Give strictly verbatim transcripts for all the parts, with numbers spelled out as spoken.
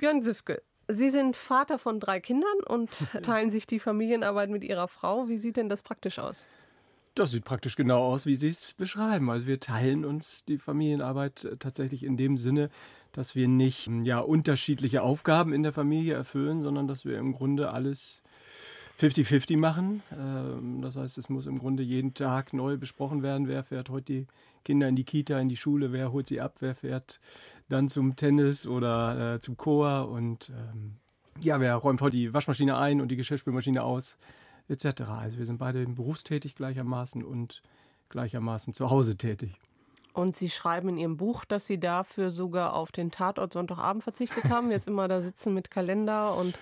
Björn Süfke, Sie sind Vater von drei Kindern und teilen sich die Familienarbeit mit Ihrer Frau. Wie sieht denn das praktisch aus? Das sieht praktisch genau aus, wie Sie es beschreiben. Also wir teilen uns die Familienarbeit tatsächlich in dem Sinne, dass wir nicht ja, unterschiedliche Aufgaben in der Familie erfüllen, sondern dass wir im Grunde alles fünfzig fünfzig machen. Das heißt, es muss im Grunde jeden Tag neu besprochen werden, wer fährt heute die Kinder in die Kita, in die Schule, wer holt sie ab, wer fährt dann zum Tennis oder äh, zum Chor und ähm, ja, wer räumt heute die Waschmaschine ein und die Geschirrspülmaschine aus, et cetera. Also wir sind beide berufstätig gleichermaßen und gleichermaßen zu Hause tätig. Und Sie schreiben in Ihrem Buch, dass Sie dafür sogar auf den Tatort Sonntagabend verzichtet haben, jetzt immer da sitzen mit Kalender und...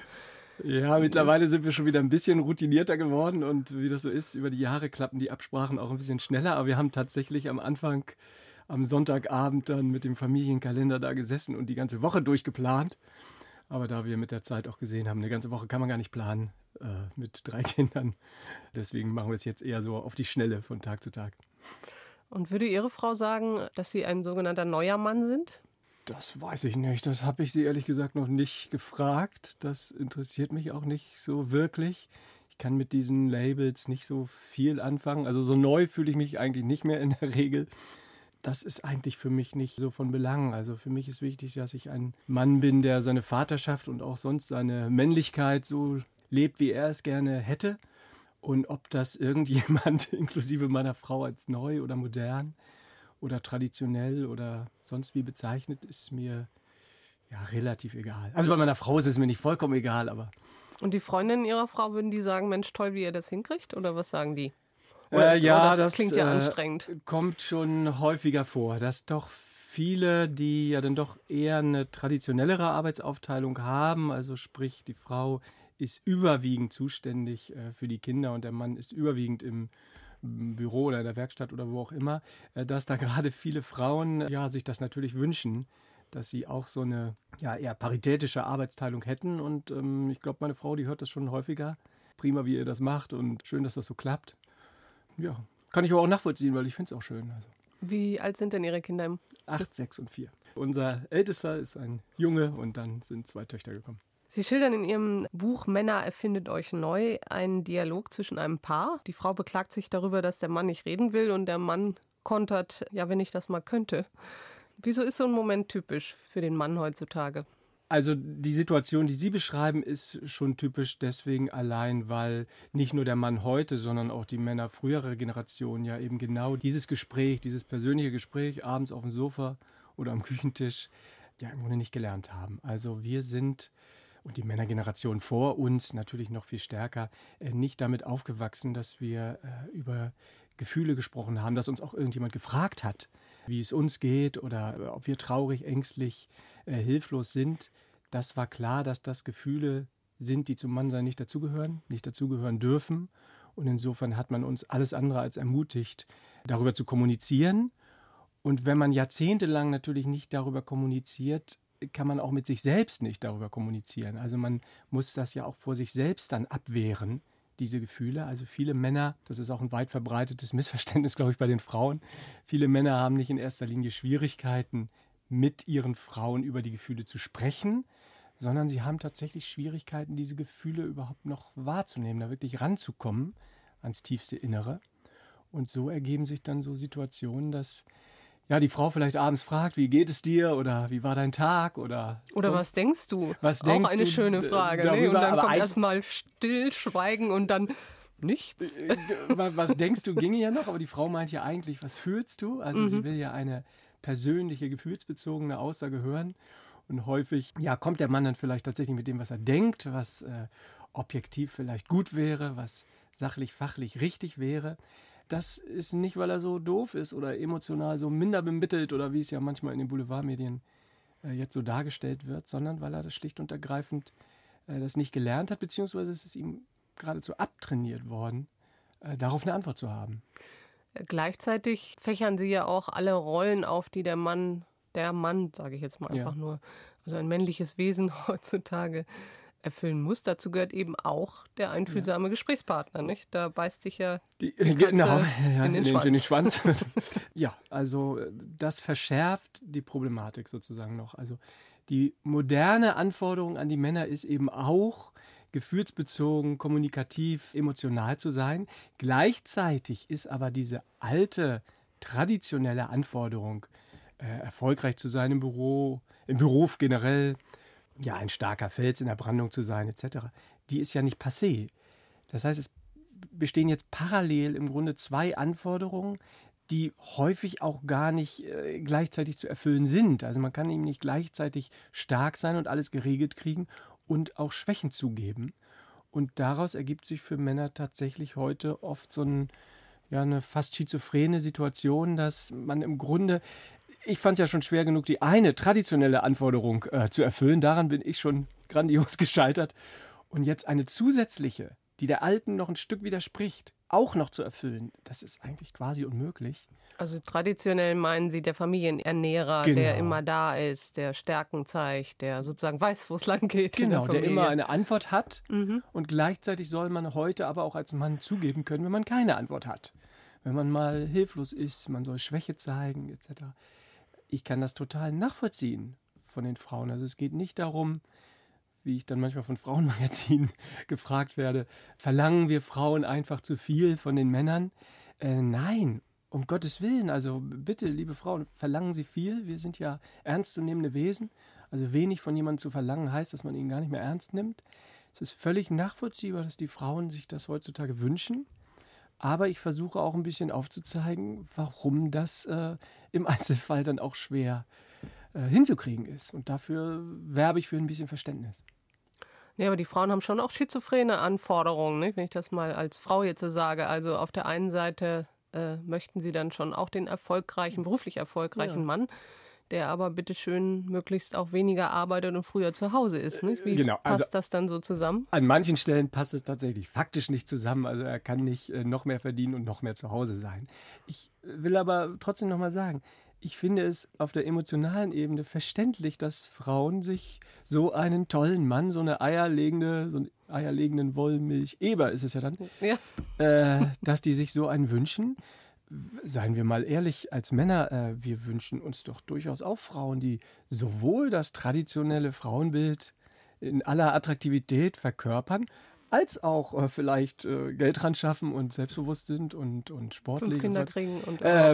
Ja, mittlerweile sind wir schon wieder ein bisschen routinierter geworden und wie das so ist, über die Jahre klappen die Absprachen auch ein bisschen schneller. Aber wir haben tatsächlich am Anfang, am Sonntagabend dann mit dem Familienkalender da gesessen und die ganze Woche durchgeplant. Aber da wir mit der Zeit auch gesehen haben, eine ganze Woche kann man gar nicht planen äh, mit drei Kindern. Deswegen machen wir es jetzt eher so auf die Schnelle von Tag zu Tag. Und würde Ihre Frau sagen, dass Sie ein sogenannter neuer Mann sind? Das weiß ich nicht. Das habe ich sie ehrlich gesagt noch nicht gefragt. Das interessiert mich auch nicht so wirklich. Ich kann mit diesen Labels nicht so viel anfangen. Also so neu fühle ich mich eigentlich nicht mehr in der Regel. Das ist eigentlich für mich nicht so von Belang. Also für mich ist wichtig, dass ich ein Mann bin, der seine Vaterschaft und auch sonst seine Männlichkeit so lebt, wie er es gerne hätte. Und ob das irgendjemand, inklusive meiner Frau, als neu oder modern oder traditionell oder sonst wie bezeichnet, ist mir ja relativ egal. Also bei meiner Frau ist es mir nicht vollkommen egal, aber... Und die Freundinnen Ihrer Frau, würden die sagen, Mensch, toll, wie ihr das hinkriegt? Oder was sagen die? Oder äh, ist, ja, oh, das, das klingt ja äh, anstrengend. Kommt schon häufiger vor, dass doch viele, die ja dann doch eher eine traditionellere Arbeitsaufteilung haben, also sprich, die Frau ist überwiegend zuständig äh, für die Kinder und der Mann ist überwiegend im Büro oder in der Werkstatt oder wo auch immer, dass da gerade viele Frauen ja, sich das natürlich wünschen, dass sie auch so eine ja, eher paritätische Arbeitsteilung hätten. Und ähm, ich glaube, meine Frau, die hört das schon häufiger. Prima, wie ihr das macht und schön, dass das so klappt. Ja, kann ich aber auch nachvollziehen, weil ich finde es auch schön. Also. Wie alt sind denn Ihre Kinder? Acht, sechs und vier. Unser Ältester ist ein Junge und dann sind zwei Töchter gekommen. Sie schildern in Ihrem Buch Männer erfindet euch neu einen Dialog zwischen einem Paar. Die Frau beklagt sich darüber, dass der Mann nicht reden will und der Mann kontert, ja, wenn ich das mal könnte. Wieso ist so ein Moment typisch für den Mann heutzutage? Also die Situation, die Sie beschreiben, ist schon typisch deswegen allein, weil nicht nur der Mann heute, sondern auch die Männer früherer Generation ja eben genau dieses Gespräch, dieses persönliche Gespräch abends auf dem Sofa oder am Küchentisch ja im Grunde nicht gelernt haben. Also wir sind... Und die Männergeneration vor uns natürlich noch viel stärker, äh, nicht damit aufgewachsen, dass wir äh, über Gefühle gesprochen haben, dass uns auch irgendjemand gefragt hat, wie es uns geht oder äh, ob wir traurig, ängstlich, äh, hilflos sind. Das war klar, dass das Gefühle sind, die zum Mannsein nicht dazugehören, nicht dazugehören dürfen. Und insofern hat man uns alles andere als ermutigt, darüber zu kommunizieren. Und wenn man jahrzehntelang natürlich nicht darüber kommuniziert, kann man auch mit sich selbst nicht darüber kommunizieren. Also man muss das ja auch vor sich selbst dann abwehren, diese Gefühle. Also viele Männer, das ist auch ein weit verbreitetes Missverständnis, glaube ich, bei den Frauen, viele Männer haben nicht in erster Linie Schwierigkeiten, mit ihren Frauen über die Gefühle zu sprechen, sondern sie haben tatsächlich Schwierigkeiten, diese Gefühle überhaupt noch wahrzunehmen, da wirklich ranzukommen ans tiefste Innere. Und so ergeben sich dann so Situationen, dass ja, die Frau vielleicht abends fragt, wie geht es dir oder wie war dein Tag oder Oder was denkst du? Was Auch denkst eine du schöne Frage. darüber, Ne? Und dann aber kommt ein- erstmal Stillschweigen und dann nichts. Was denkst du, ginge ja noch, aber die Frau meint ja eigentlich, was fühlst du? Also Mhm. sie will ja eine persönliche, gefühlsbezogene Aussage hören. Und häufig ja, kommt der Mann dann vielleicht tatsächlich mit dem, was er denkt, was äh, objektiv vielleicht gut wäre, was sachlich, fachlich richtig wäre. Das ist nicht, weil er so doof ist oder emotional so minder bemittelt oder wie es ja manchmal in den Boulevardmedien äh, jetzt so dargestellt wird, sondern weil er das schlicht und ergreifend äh, das nicht gelernt hat, beziehungsweise es ist ihm geradezu abtrainiert worden, äh, darauf eine Antwort zu haben. Gleichzeitig fächern Sie ja auch alle Rollen auf, die der Mann, der Mann, sage ich jetzt mal einfach Ja. nur, also ein männliches Wesen heutzutage erfüllen muss. Dazu gehört eben auch der einfühlsame Gesprächspartner, nicht? Da beißt sich ja Die, die Katze genau, ja, in den in, Schwanz. in den Schwanz. Ja, also äh, das verschärft die Problematik sozusagen noch. Also Die moderne Anforderung an die Männer ist eben auch, gefühlsbezogen, kommunikativ, emotional zu sein. Gleichzeitig ist aber diese alte, traditionelle Anforderung, äh, erfolgreich zu sein im Büro, im Beruf generell, ja, ein starker Fels in der Brandung zu sein, et cetera, die ist ja nicht passé. Das heißt, es bestehen jetzt parallel im Grunde zwei Anforderungen, die häufig auch gar nicht äh, gleichzeitig zu erfüllen sind. Also man kann eben nicht gleichzeitig stark sein und alles geregelt kriegen und auch Schwächen zugeben. Und daraus ergibt sich für Männer tatsächlich heute oft so ein, ja, eine fast schizophrene Situation, dass man im Grunde, ich fand es ja schon schwer genug, die eine traditionelle Anforderung äh, zu erfüllen. Daran bin ich schon grandios gescheitert. Und jetzt eine zusätzliche, die der alten noch ein Stück widerspricht, auch noch zu erfüllen, das ist eigentlich quasi unmöglich. Also traditionell meinen Sie der Familienernährer, Genau. der immer da ist, der Stärken zeigt, der sozusagen weiß, wo es lang geht. Genau, in der der Familie. immer eine Antwort hat. Mhm. Und gleichzeitig soll man heute aber auch als Mann zugeben können, wenn man keine Antwort hat. Wenn man mal hilflos ist, man soll Schwäche zeigen, et cetera. Ich kann das total nachvollziehen von den Frauen. Also es geht nicht darum, wie ich dann manchmal von Frauenmagazinen gefragt werde, verlangen wir Frauen einfach zu viel von den Männern? Äh, nein, um Gottes Willen. Also bitte, liebe Frauen, verlangen Sie viel. Wir sind ja ernstzunehmende Wesen. Also wenig von jemandem zu verlangen heißt, dass man ihn gar nicht mehr ernst nimmt. Es ist völlig nachvollziehbar, dass die Frauen sich das heutzutage wünschen. Aber ich versuche auch ein bisschen aufzuzeigen, warum das äh, im Einzelfall dann auch schwer äh, hinzukriegen ist. Und dafür werbe ich für ein bisschen Verständnis. Ja, aber die Frauen haben schon auch schizophrene Anforderungen, ne? Wenn ich das mal als Frau jetzt so sage. Also auf der einen Seite äh, möchten sie dann schon auch den erfolgreichen, beruflich erfolgreichen Ja. Mann, der aber bitteschön möglichst auch weniger arbeitet und früher zu Hause ist. Ne? Wie Genau, also passt das dann so zusammen? an manchen Stellen passt es tatsächlich faktisch nicht zusammen. Also er kann nicht äh, noch mehr verdienen und noch mehr zu Hause sein. Ich will aber trotzdem noch mal sagen, ich finde es auf der emotionalen Ebene verständlich, dass Frauen sich so einen tollen Mann, so eine eierlegende, so einen eierlegenden Wollmilch-Eber ist es ja dann, Ja. äh, dass die sich so einen wünschen. Seien wir mal ehrlich, als Männer, äh, wir wünschen uns doch durchaus auch Frauen, die sowohl das traditionelle Frauenbild in aller Attraktivität verkörpern, als auch äh, vielleicht äh, Geld ran schaffen und selbstbewusst sind und, und sportlich. Fünf Kinder und so. kriegen und Äh,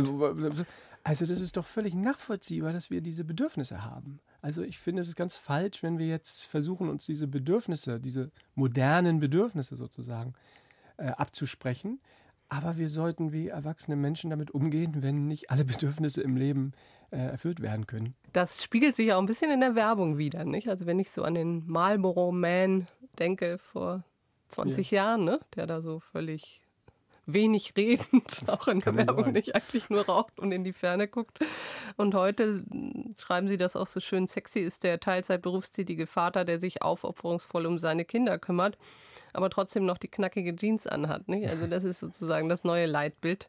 also das ist doch völlig nachvollziehbar, dass wir diese Bedürfnisse haben. Also ich finde, es ist ganz falsch, wenn wir jetzt versuchen, uns diese Bedürfnisse, diese modernen Bedürfnisse sozusagen, äh, abzusprechen. Aber wir sollten wie erwachsene Menschen damit umgehen, wenn nicht alle Bedürfnisse im Leben äh, erfüllt werden können. Das spiegelt sich ja auch ein bisschen in der Werbung wieder, nicht? Also wenn ich so an den Marlboro Man denke vor zwanzig ja. Jahren, ne? Der da so völlig wenig redend, auch in der Werbung nicht, eigentlich nur raucht und in die Ferne guckt. Und heute schreiben sie das auch so schön, sexy ist der Teilzeit-berufstätige Vater, der sich aufopferungsvoll um seine Kinder kümmert, aber trotzdem noch die knackige Jeans anhat. Nicht? Also das ist sozusagen das neue Leitbild.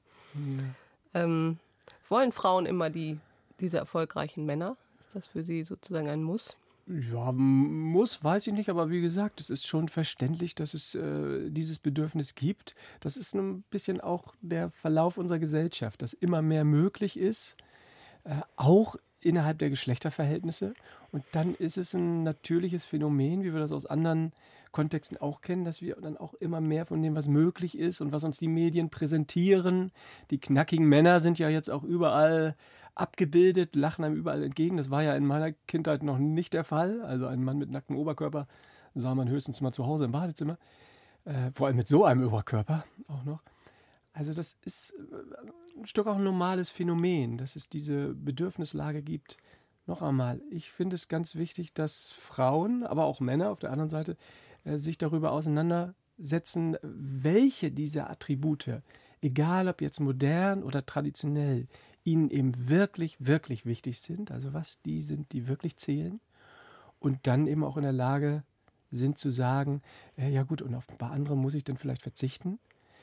Ja. Ähm, wollen Frauen immer die, diese erfolgreichen Männer? Ist das für sie sozusagen ein Muss? Ja, muss, weiß ich nicht, aber wie gesagt, es ist schon verständlich, dass es äh, dieses Bedürfnis gibt. Das ist ein bisschen auch der Verlauf unserer Gesellschaft, dass immer mehr möglich ist, äh, auch innerhalb der Geschlechterverhältnisse. Und dann ist es ein natürliches Phänomen, wie wir das aus anderen Kontexten auch kennen, dass wir dann auch immer mehr von dem, was möglich ist und was uns die Medien präsentieren. Die knackigen Männer sind ja jetzt auch überall abgebildet, lachen einem überall entgegen. Das war ja in meiner Kindheit noch nicht der Fall. Also ein Mann mit nacktem Oberkörper sah man höchstens mal zu Hause im Badezimmer. Äh, vor allem mit so einem Oberkörper auch noch. Also das ist ein Stück auch ein normales Phänomen, dass es diese Bedürfnislage gibt. Noch einmal, ich finde es ganz wichtig, dass Frauen, aber auch Männer auf der anderen Seite, äh, sich darüber auseinandersetzen, welche dieser Attribute, egal ob jetzt modern oder traditionell, ihnen eben wirklich, wirklich wichtig sind, also was die sind, die wirklich zählen und dann eben auch in der Lage sind zu sagen, äh, ja gut, und auf ein paar andere muss ich dann vielleicht verzichten.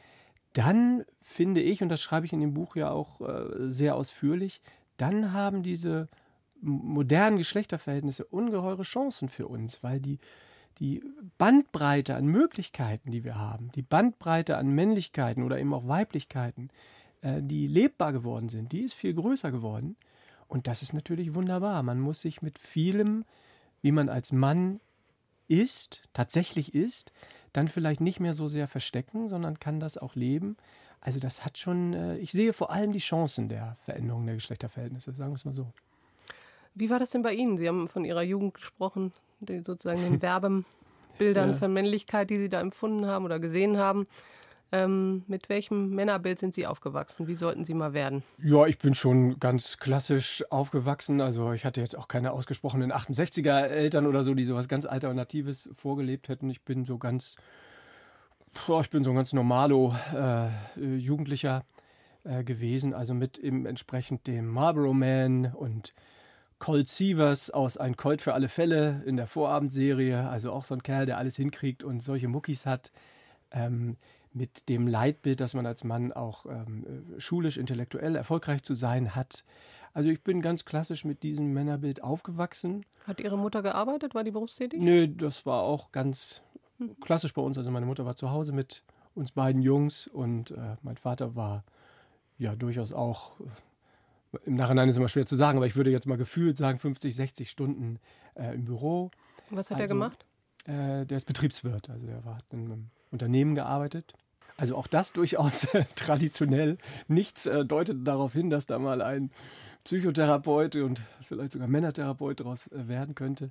Dann finde ich, und das schreibe ich in dem Buch ja auch äh, sehr ausführlich, dann haben diese modernen Geschlechterverhältnisse ungeheure Chancen für uns, weil die, die Bandbreite an Möglichkeiten, die wir haben, die Bandbreite an Männlichkeiten oder eben auch Weiblichkeiten, die lebbar geworden sind, die ist viel größer geworden. Und das ist natürlich wunderbar. Man muss sich mit vielem wie man als Mann ist, tatsächlich ist, dann vielleicht nicht mehr so sehr verstecken, sondern kann das auch leben. Also das hat schon, äh, ich sehe vor allem die Chancen der Veränderung der Geschlechterverhältnisse, sagen wir es mal so. Wie war das denn bei Ihnen? Sie haben von Ihrer Jugend gesprochen, die, sozusagen den Werbebildern Ja. von Männlichkeit, die Sie da empfunden haben oder gesehen haben. Ähm, mit welchem Männerbild sind Sie aufgewachsen? Wie sollten Sie mal werden? Ja, ich bin schon ganz klassisch aufgewachsen. Also ich hatte jetzt auch keine ausgesprochenen achtundsechziger-Eltern oder so, die sowas ganz Alternatives vorgelebt hätten. Ich bin so ganz, boah, ich bin so ein ganz normalo äh, Jugendlicher äh, gewesen. Also mit eben entsprechend dem Marlboro Man und Colt Sievers aus Ein Colt für alle Fälle in der Vorabendserie. Also auch so ein Kerl, der alles hinkriegt und solche Muckis hat. Ähm, mit dem Leitbild, dass man als Mann auch ähm, schulisch, intellektuell erfolgreich zu sein hat. Also ich bin ganz klassisch mit diesem Männerbild aufgewachsen. Hat Ihre Mutter gearbeitet? War die berufstätig? Nö, das war auch ganz klassisch bei uns. Also meine Mutter war zu Hause mit uns beiden Jungs und äh, mein Vater war ja durchaus auch, äh, im Nachhinein ist immer schwer zu sagen, aber ich würde jetzt mal gefühlt sagen, fünfzig, sechzig Stunden äh, im Büro. Was hat also, er gemacht? Äh, der ist Betriebswirt, also der war, hat in einem Unternehmen gearbeitet. Also auch das durchaus traditionell. Nichts äh, deutet darauf hin, dass da mal ein Psychotherapeut und vielleicht sogar Männertherapeut daraus äh, werden könnte.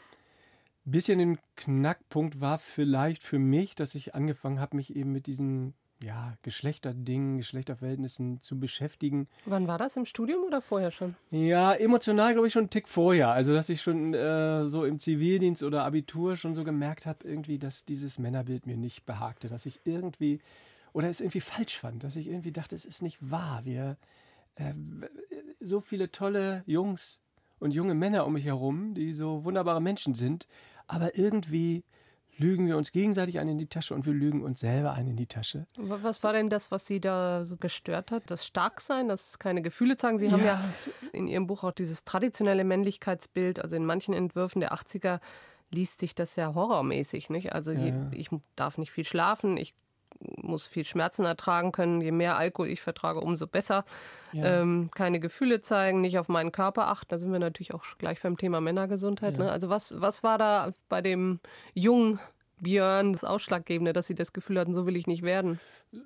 Ein bisschen ein Knackpunkt war vielleicht für mich, dass ich angefangen habe, mich eben mit diesen ja, Geschlechterdingen, Geschlechterverhältnissen zu beschäftigen. Wann war das? Im Studium oder vorher schon? Ja, emotional glaube ich schon einen Tick vorher. Also dass ich schon äh, so im Zivildienst oder Abitur schon so gemerkt habe, irgendwie, dass dieses Männerbild mir nicht behagte. Dass ich irgendwie, oder es irgendwie falsch fand. Dass ich irgendwie dachte, es ist nicht wahr. Wir, äh, so viele tolle Jungs und junge Männer um mich herum, die so wunderbare Menschen sind. Aber irgendwie lügen wir uns gegenseitig einen in die Tasche und wir lügen uns selber einen in die Tasche. Was war denn das, was Sie da so gestört hat? Das Starksein, das keine Gefühle zeigen? Sie haben ja in Ihrem Buch auch dieses traditionelle Männlichkeitsbild, also in manchen Entwürfen der achtziger liest sich das ja horrormäßig, nicht? Also je, Ja. ich darf nicht viel schlafen, ich muss viel Schmerzen ertragen können, je mehr Alkohol ich vertrage, umso besser. Ja. Ähm, keine Gefühle zeigen, nicht auf meinen Körper achten. Da sind wir natürlich auch gleich beim Thema Männergesundheit. Ja. Ne? Also was, was war da bei dem jungen Björn das Ausschlaggebende, dass Sie das Gefühl hatten, so will ich nicht werden?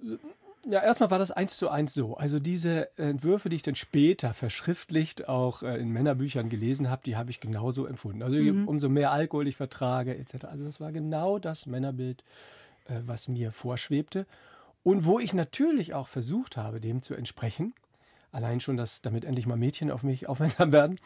Ja, erstmal war das eins zu eins so. Also diese Entwürfe, die ich dann später verschriftlicht auch äh, in Männerbüchern gelesen habe, die habe ich genauso empfunden. Also Mhm. umso mehr Alkohol ich vertrage et cetera. Also das war genau das Männerbild, äh, was mir vorschwebte. Und wo ich natürlich auch versucht habe, dem zu entsprechen. Allein schon, dass damit endlich mal Mädchen auf mich aufmerksam werden.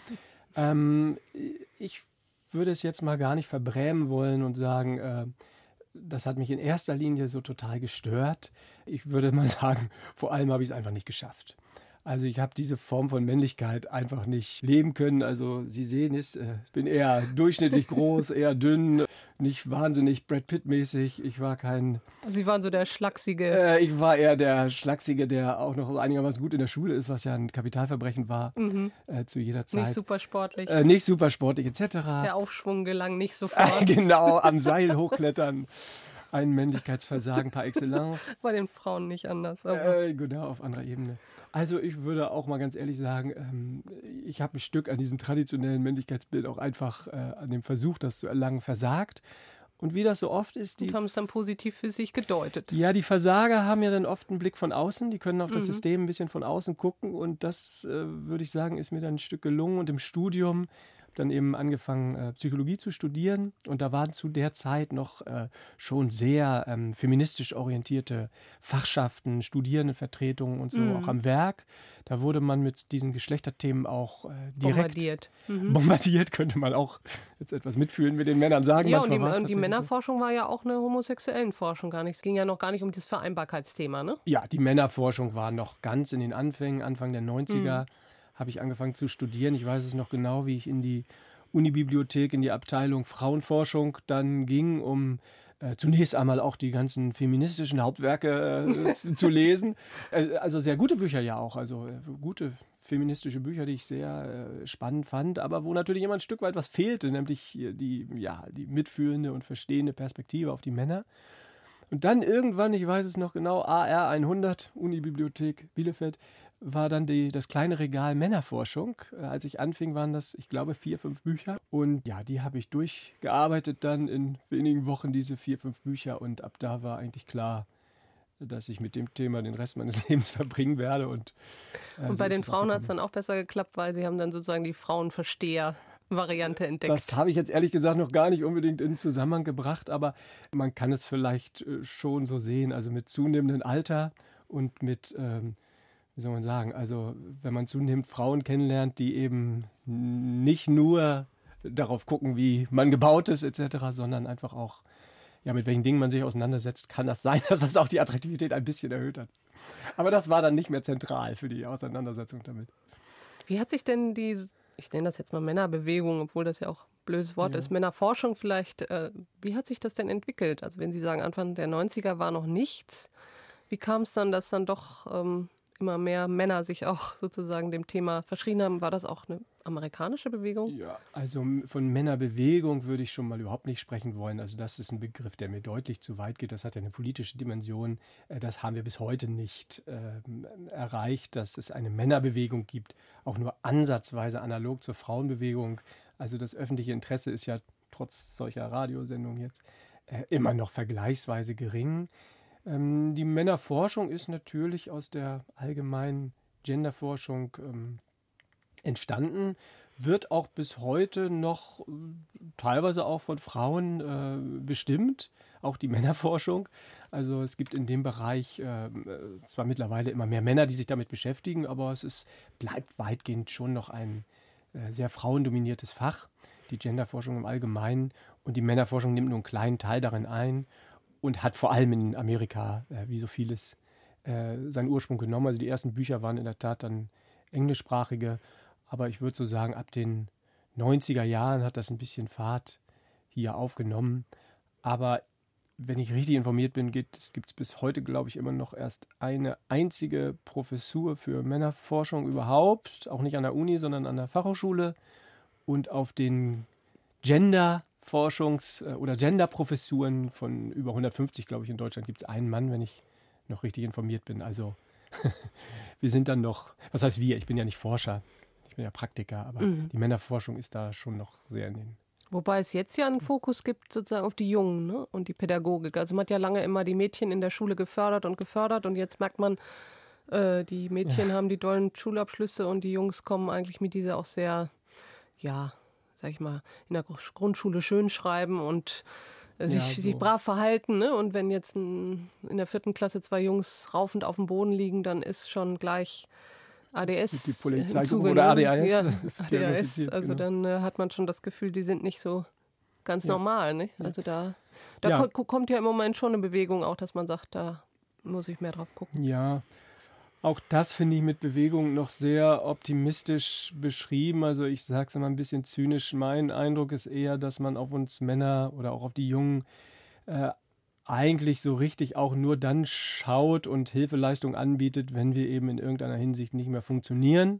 Ähm, ich würde es jetzt mal gar nicht verbrämen wollen und sagen, äh, das hat mich in erster Linie so total gestört. Ich würde mal sagen, vor allem habe ich es einfach nicht geschafft. Also ich habe diese Form von Männlichkeit einfach nicht leben können. Also Sie sehen es, ich äh, bin eher durchschnittlich groß, eher dünn, nicht wahnsinnig Brad Pitt-mäßig. Ich war kein... Sie waren so der schlachsige... Äh, ich war eher der Schlachsige, der auch noch einigermaßen gut in der Schule ist, was ja ein Kapitalverbrechen war mhm. äh, zu jeder Zeit. Nicht super sportlich. Äh, nicht super sportlich et cetera. Der Aufschwung gelang nicht sofort. Genau, am Seil hochklettern. Ein Männlichkeitsversagen par excellence. Bei den Frauen nicht anders. Aber Äh, genau, auf anderer Ebene. Also ich würde auch mal ganz ehrlich sagen, ähm, ich habe ein Stück an diesem traditionellen Männlichkeitsbild auch einfach äh, an dem Versuch, das zu erlangen, versagt. Und wie das so oft ist, die, und haben es dann positiv für sich gedeutet. ja, die Versager haben ja dann oft einen Blick von außen, die können auf das Mhm. System ein bisschen von außen gucken und das, äh, würde ich sagen, ist mir dann ein Stück gelungen. Und im Studium dann eben angefangen, äh, Psychologie zu studieren. Und da waren zu der Zeit noch äh, schon sehr ähm, feministisch orientierte Fachschaften, Studierendenvertretungen und so Mhm. auch am Werk. Da wurde man mit diesen Geschlechterthemen auch äh, direkt Bombardiert. Mhm. bombardiert, könnte man auch jetzt etwas mitfühlen mit den Männern sagen. Ja, und Manchmal die, war's und die tatsächlich so. Männerforschung war ja auch eine homosexuellen Forschung gar nicht. Es ging ja noch gar nicht um das Vereinbarkeitsthema, ne? Ja, die Männerforschung war noch ganz in den Anfängen, Anfang der neunziger. Habe ich angefangen zu studieren. Ich weiß es noch genau, wie ich in die Unibibliothek, in die Abteilung Frauenforschung dann ging, um äh, zunächst einmal auch die ganzen feministischen Hauptwerke äh, zu lesen. Äh, also sehr gute Bücher ja auch, also äh, gute feministische Bücher, die ich sehr äh, spannend fand, aber wo natürlich immer ein Stück weit was fehlte, nämlich die, ja, die mitfühlende und verstehende Perspektive auf die Männer. Und dann irgendwann, ich weiß es noch genau, A R hundert, Unibibliothek Bielefeld, war dann die, das kleine Regal Männerforschung. Äh, als ich anfing, waren das, ich glaube, vier, fünf Bücher. Und ja, die habe ich durchgearbeitet dann in wenigen Wochen, diese vier, fünf Bücher. Und ab da war eigentlich klar, dass ich mit dem Thema den Rest meines Lebens verbringen werde. Und, äh, und bei so den Frauen hat es dann auch besser geklappt, weil sie haben dann sozusagen die Frauenversteher-Variante entdeckt. Das habe ich jetzt ehrlich gesagt noch gar nicht unbedingt in Zusammenhang gebracht, aber man kann es vielleicht schon so sehen. Also mit zunehmendem Alter und mit, ähm, wie soll man sagen, also wenn man zunehmend Frauen kennenlernt, die eben nicht nur darauf gucken, wie man gebaut ist et cetera, sondern einfach auch, ja, mit welchen Dingen man sich auseinandersetzt, kann das sein, dass das auch die Attraktivität ein bisschen erhöht hat. Aber das war dann nicht mehr zentral für die Auseinandersetzung damit. Wie hat sich denn die, ich nenne das jetzt mal Männerbewegung, obwohl das ja auch ein blödes Wort ja. ist, Männerforschung vielleicht, äh, wie hat sich das denn entwickelt? Also wenn Sie sagen, Anfang der neunziger war noch nichts, wie kam es dann, dass dann doch ähm, immer mehr Männer sich auch sozusagen dem Thema verschrieben haben? War das auch eine amerikanische Bewegung? Ja, also von Männerbewegung würde ich schon mal überhaupt nicht sprechen wollen. Also das ist ein Begriff, der mir deutlich zu weit geht. Das hat ja eine politische Dimension. Das haben wir bis heute nicht äh, erreicht, dass es eine Männerbewegung gibt, auch nur ansatzweise analog zur Frauenbewegung. Also das öffentliche Interesse ist ja trotz solcher Radiosendungen jetzt äh, immer noch vergleichsweise gering. Ähm, die Männerforschung ist natürlich aus der allgemeinen Genderforschung ähm, entstanden, wird auch bis heute noch äh, teilweise auch von Frauen äh, bestimmt, auch die Männerforschung. Also es gibt in dem Bereich äh, zwar mittlerweile immer mehr Männer, die sich damit beschäftigen, aber es ist, bleibt weitgehend schon noch ein äh, sehr frauendominiertes Fach, die Genderforschung im Allgemeinen. Und die Männerforschung nimmt nur einen kleinen Teil darin ein und hat vor allem in Amerika, äh, wie so vieles, äh, seinen Ursprung genommen. Also die ersten Bücher waren in der Tat dann englischsprachige. Aber ich würde so sagen, ab den neunziger Jahren hat das ein bisschen Fahrt hier aufgenommen. Aber wenn ich richtig informiert bin, gibt es bis heute, glaube ich, immer noch erst eine einzige Professur für Männerforschung überhaupt. Auch nicht an der Uni, sondern an der Fachhochschule. Und auf den Gender-Forschungs- oder Gender-Professuren von über hundertfünfzig, glaube ich, in Deutschland gibt es einen Mann, wenn ich noch richtig informiert bin. Also wir sind dann noch, was heißt wir? Ich bin ja nicht Forscher. Ich bin ja Praktiker, aber mhm. die Männerforschung ist da schon noch sehr in den... Wobei es jetzt ja einen Fokus gibt sozusagen auf die Jungen, ne? Und die Pädagogik. Also man hat ja lange immer die Mädchen in der Schule gefördert und gefördert und jetzt merkt man, äh, die Mädchen ja. haben die dollen Schulabschlüsse und die Jungs kommen eigentlich mit dieser auch sehr, ja, sag ich mal, in der Grundschule schön schreiben und äh, sich, ja, so. sich brav verhalten. Ne? Und wenn jetzt ein, in der vierten Klasse zwei Jungs raufend auf dem Boden liegen, dann ist schon gleich... A D S die Polizei oder A D H S. Ja, A D H S. Also genau. Dann äh, hat man schon das Gefühl, die sind nicht so ganz ja. normal. Ne? Also da, da ja. ko- kommt ja im Moment schon eine Bewegung auch, dass man sagt, da muss ich mehr drauf gucken. Ja, auch das finde ich mit Bewegung noch sehr optimistisch beschrieben. Also ich sage es immer ein bisschen zynisch. Mein Eindruck ist eher, dass man auf uns Männer oder auch auf die Jungen äh, eigentlich so richtig auch nur dann schaut und Hilfeleistung anbietet, wenn wir eben in irgendeiner Hinsicht nicht mehr funktionieren.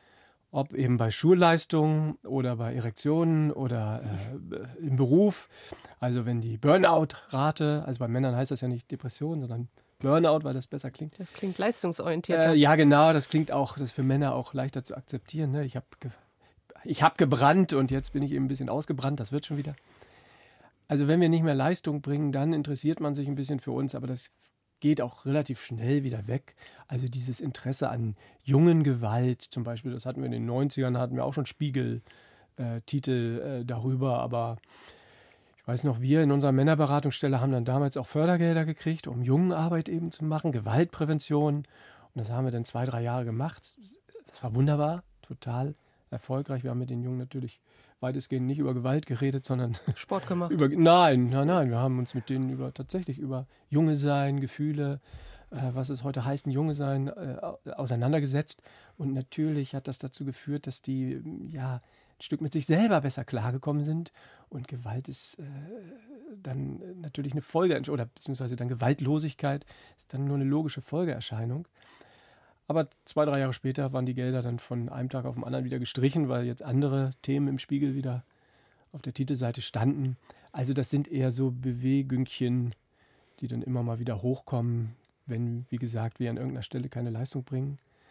Ob eben bei Schulleistungen oder bei Erektionen oder äh, im Beruf. Also wenn die Burnout-Rate, also bei Männern heißt das ja nicht Depression, sondern Burnout, weil das besser klingt. Das klingt leistungsorientierter. Äh, ja, genau, das klingt auch, das ist für Männer auch leichter zu akzeptieren. Ne? Ich habe ge- ich hab gebrannt und jetzt bin ich eben ein bisschen ausgebrannt, das wird schon wieder. Also wenn wir nicht mehr Leistung bringen, dann interessiert man sich ein bisschen für uns, aber das geht auch relativ schnell wieder weg. Also dieses Interesse an jungen Gewalt zum Beispiel, das hatten wir in den neunzigern, hatten wir auch schon Spiegel-Titel äh, darüber, aber ich weiß noch, wir in unserer Männerberatungsstelle haben dann damals auch Fördergelder gekriegt, um Jungenarbeit eben zu machen, Gewaltprävention, und das haben wir dann zwei, drei Jahre gemacht. Das war wunderbar, total erfolgreich. Wir haben mit den Jungen natürlich weitestgehend nicht über Gewalt geredet, sondern Sport gemacht. über, nein, nein, nein, wir haben uns mit denen über tatsächlich über Junge sein, Gefühle, äh, was es heute heißt, ein Junge sein, äh, auseinandergesetzt. Und natürlich hat das dazu geführt, dass die ja ein Stück mit sich selber besser klargekommen sind. Und Gewalt ist äh, dann natürlich eine Folge, oder beziehungsweise dann Gewaltlosigkeit ist dann nur eine logische Folgeerscheinung. Aber zwei, drei Jahre später waren die Gelder dann von einem Tag auf den anderen wieder gestrichen, weil jetzt andere Themen im Spiegel wieder auf der Titelseite standen. Also das sind eher so Bewegungchen, die dann immer mal wieder hochkommen, wenn, wie gesagt, wir an irgendeiner Stelle keine Leistung bringen.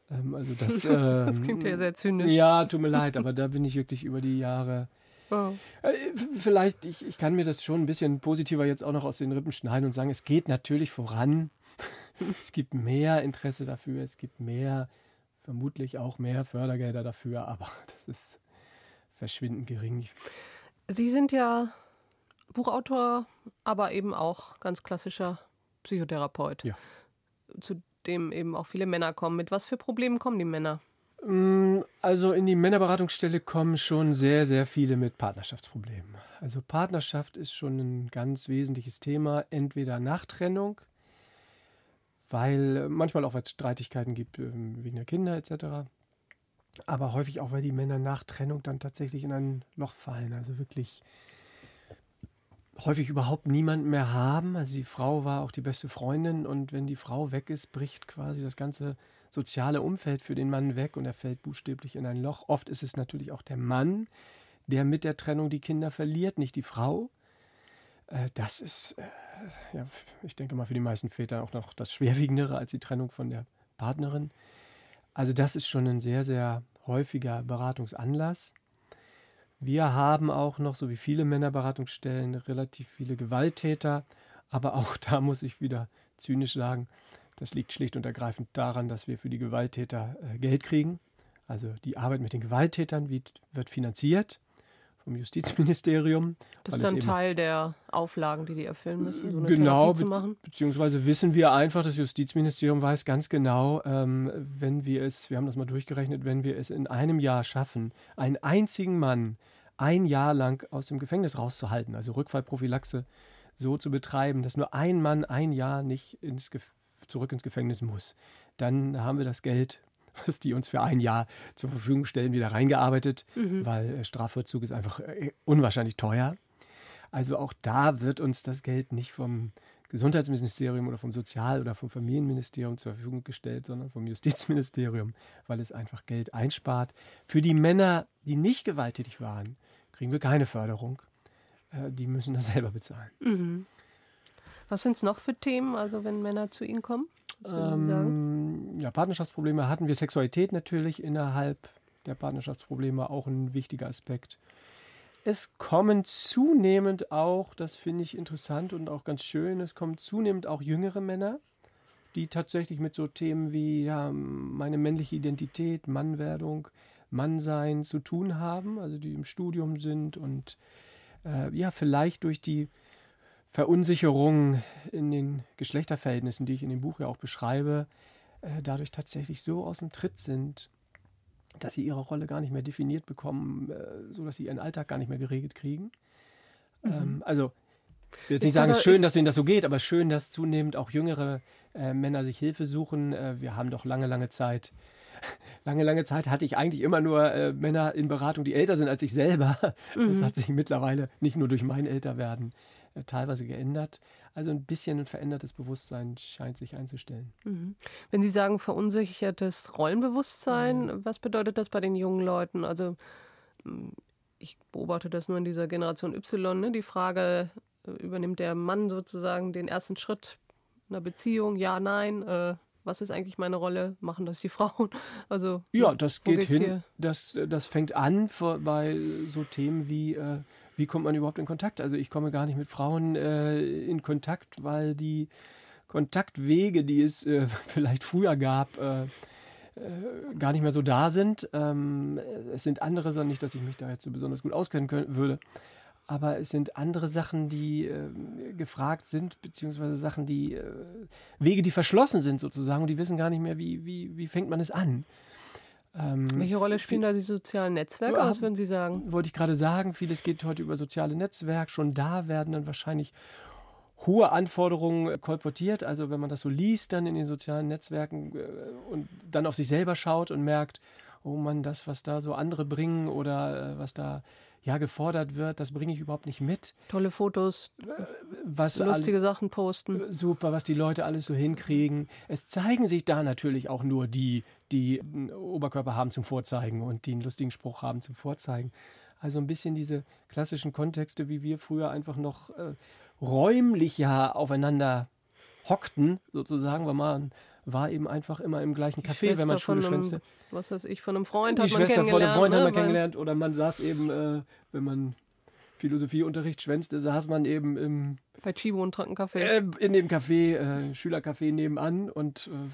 Ähm, also das, ähm, das klingt ja sehr zynisch. Ja, tut mir leid, aber da bin ich wirklich über die Jahre... Oh. Äh, vielleicht, ich, ich kann mir das schon ein bisschen positiver jetzt auch noch aus den Rippen schneiden und sagen, es geht natürlich voran. Es gibt mehr Interesse dafür, es gibt mehr, vermutlich auch mehr Fördergelder dafür, aber das ist verschwindend gering. Sie sind ja Buchautor, aber eben auch ganz klassischer Psychotherapeut, ja. zu dem eben auch viele Männer kommen. Mit was für Problemen kommen die Männer? Also in die Männerberatungsstelle kommen schon sehr, sehr viele mit Partnerschaftsproblemen. Also Partnerschaft ist schon ein ganz wesentliches Thema, entweder nach Trennung, weil manchmal auch, weil es Streitigkeiten gibt wegen der Kinder et cetera. Aber häufig auch, weil die Männer nach Trennung dann tatsächlich in ein Loch fallen. Also wirklich häufig überhaupt niemanden mehr haben. Also die Frau war auch die beste Freundin und wenn die Frau weg ist, bricht quasi das ganze soziale Umfeld für den Mann weg und er fällt buchstäblich in ein Loch. Oft ist es natürlich auch der Mann, der mit der Trennung die Kinder verliert, nicht die Frau. Äh, das ist, äh, ja, ich denke mal, für die meisten Väter auch noch das Schwerwiegendere als die Trennung von der Partnerin. Also das ist schon ein sehr, sehr häufiger Beratungsanlass. Wir haben auch noch, so wie viele Männerberatungsstellen, relativ viele Gewalttäter. Aber auch da muss ich wieder zynisch sagen, das liegt schlicht und ergreifend daran, dass wir für die Gewalttäter äh, Geld kriegen. Also die Arbeit mit den Gewalttätern wird, wird finanziert vom Justizministerium. Das ist dann Teil der Auflagen, die die erfüllen müssen, so eine genau, Therapie zu machen? Be- beziehungsweise wissen wir einfach, das Justizministerium weiß ganz genau, ähm, wenn wir es, wir haben das mal durchgerechnet, wenn wir es in einem Jahr schaffen, einen einzigen Mann ein Jahr lang aus dem Gefängnis rauszuhalten, also Rückfallprophylaxe so zu betreiben, dass nur ein Mann ein Jahr nicht ins Gefängnis zurück ins Gefängnis muss, dann haben wir das Geld, was die uns für ein Jahr zur Verfügung stellen, wieder reingearbeitet, mhm. weil äh, Strafvollzug ist einfach äh, unwahrscheinlich teuer. Also auch da wird uns das Geld nicht vom Gesundheitsministerium oder vom Sozial- oder vom Familienministerium zur Verfügung gestellt, sondern vom Justizministerium, weil es einfach Geld einspart. Für die Männer, die nicht gewalttätig waren, kriegen wir keine Förderung. Äh, die müssen das selber bezahlen. Mhm. Was sind es noch für Themen, also wenn Männer zu Ihnen kommen? Was würden Sie sagen? Ja, Partnerschaftsprobleme hatten wir. Sexualität natürlich innerhalb der Partnerschaftsprobleme auch ein wichtiger Aspekt. Es kommen zunehmend auch, das finde ich interessant und auch ganz schön, es kommen zunehmend auch jüngere Männer, die tatsächlich mit so Themen wie ja, meine männliche Identität, Mannwerdung, Mannsein zu tun haben, also die im Studium sind und äh, ja, vielleicht durch die Verunsicherung in den Geschlechterverhältnissen, die ich in dem Buch ja auch beschreibe, äh, dadurch tatsächlich so aus dem Tritt sind, dass sie ihre Rolle gar nicht mehr definiert bekommen, äh, sodass sie ihren Alltag gar nicht mehr geregelt kriegen. Mhm. Ähm, also, ich will jetzt nicht sagen, es ist schön, dass denen das so geht, aber schön, dass zunehmend auch jüngere äh, Männer sich Hilfe suchen. Äh, wir haben doch lange, lange Zeit, lange, lange Zeit hatte ich eigentlich immer nur äh, Männer in Beratung, die älter sind als ich selber. Mhm. Das hat sich mittlerweile nicht nur durch mein Älterwerden teilweise geändert. Also ein bisschen ein verändertes Bewusstsein scheint sich einzustellen. Mhm. Wenn Sie sagen verunsichertes Rollenbewusstsein, mhm. was bedeutet das bei den jungen Leuten? Also ich beobachte das nur in dieser Generation Y, ne? Die Frage, übernimmt der Mann sozusagen den ersten Schritt einer Beziehung? Ja, nein, äh, was ist eigentlich meine Rolle? Machen das die Frauen? Also ja, das geht hin. Das, das fängt an für, bei so Themen wie äh, wie kommt man überhaupt in Kontakt? Also ich komme gar nicht mit Frauen äh, in Kontakt, weil die Kontaktwege, die es äh, vielleicht früher gab, äh, äh, gar nicht mehr so da sind. Ähm, es sind andere Sachen, nicht, dass ich mich da jetzt so besonders gut auskennen können, würde, aber es sind andere Sachen, die äh, gefragt sind, beziehungsweise Sachen, die äh, Wege, die verschlossen sind sozusagen und die wissen gar nicht mehr, wie, wie, wie fängt man es an. Ähm, Welche Rolle spielen da die sozialen Netzwerke? Was würden Sie sagen? Wollte ich gerade sagen, vieles geht heute über soziale Netzwerke. Schon da werden dann wahrscheinlich hohe Anforderungen kolportiert. Also wenn man das so liest dann in den sozialen Netzwerken äh, und dann auf sich selber schaut und merkt, oh Mann, das, was da so andere bringen oder äh, was da ja gefordert wird, das bringe ich überhaupt nicht mit. Tolle Fotos, was lustige alle, Sachen posten. Super, was die Leute alles so hinkriegen. Es zeigen sich da natürlich auch nur die, die einen Oberkörper haben zum Vorzeigen und die einen lustigen Spruch haben zum Vorzeigen. Also ein bisschen diese klassischen Kontexte, wie wir früher einfach noch äh, räumlich ja aufeinander hockten, sozusagen, weil man war eben einfach immer im gleichen Die Café, wenn man Schule von einem, schwänzte. was weiß ich, von einem Freund Die hat man Schwester von einem kennengelernt. Freund hat ne? man Weil- kennengelernt. Oder man saß eben, äh, wenn man Philosophieunterricht schwänzte, saß man eben im, Bei Chibo und trank einen Kaffee. äh, in dem Café, äh, Schülercafé nebenan. Und äh,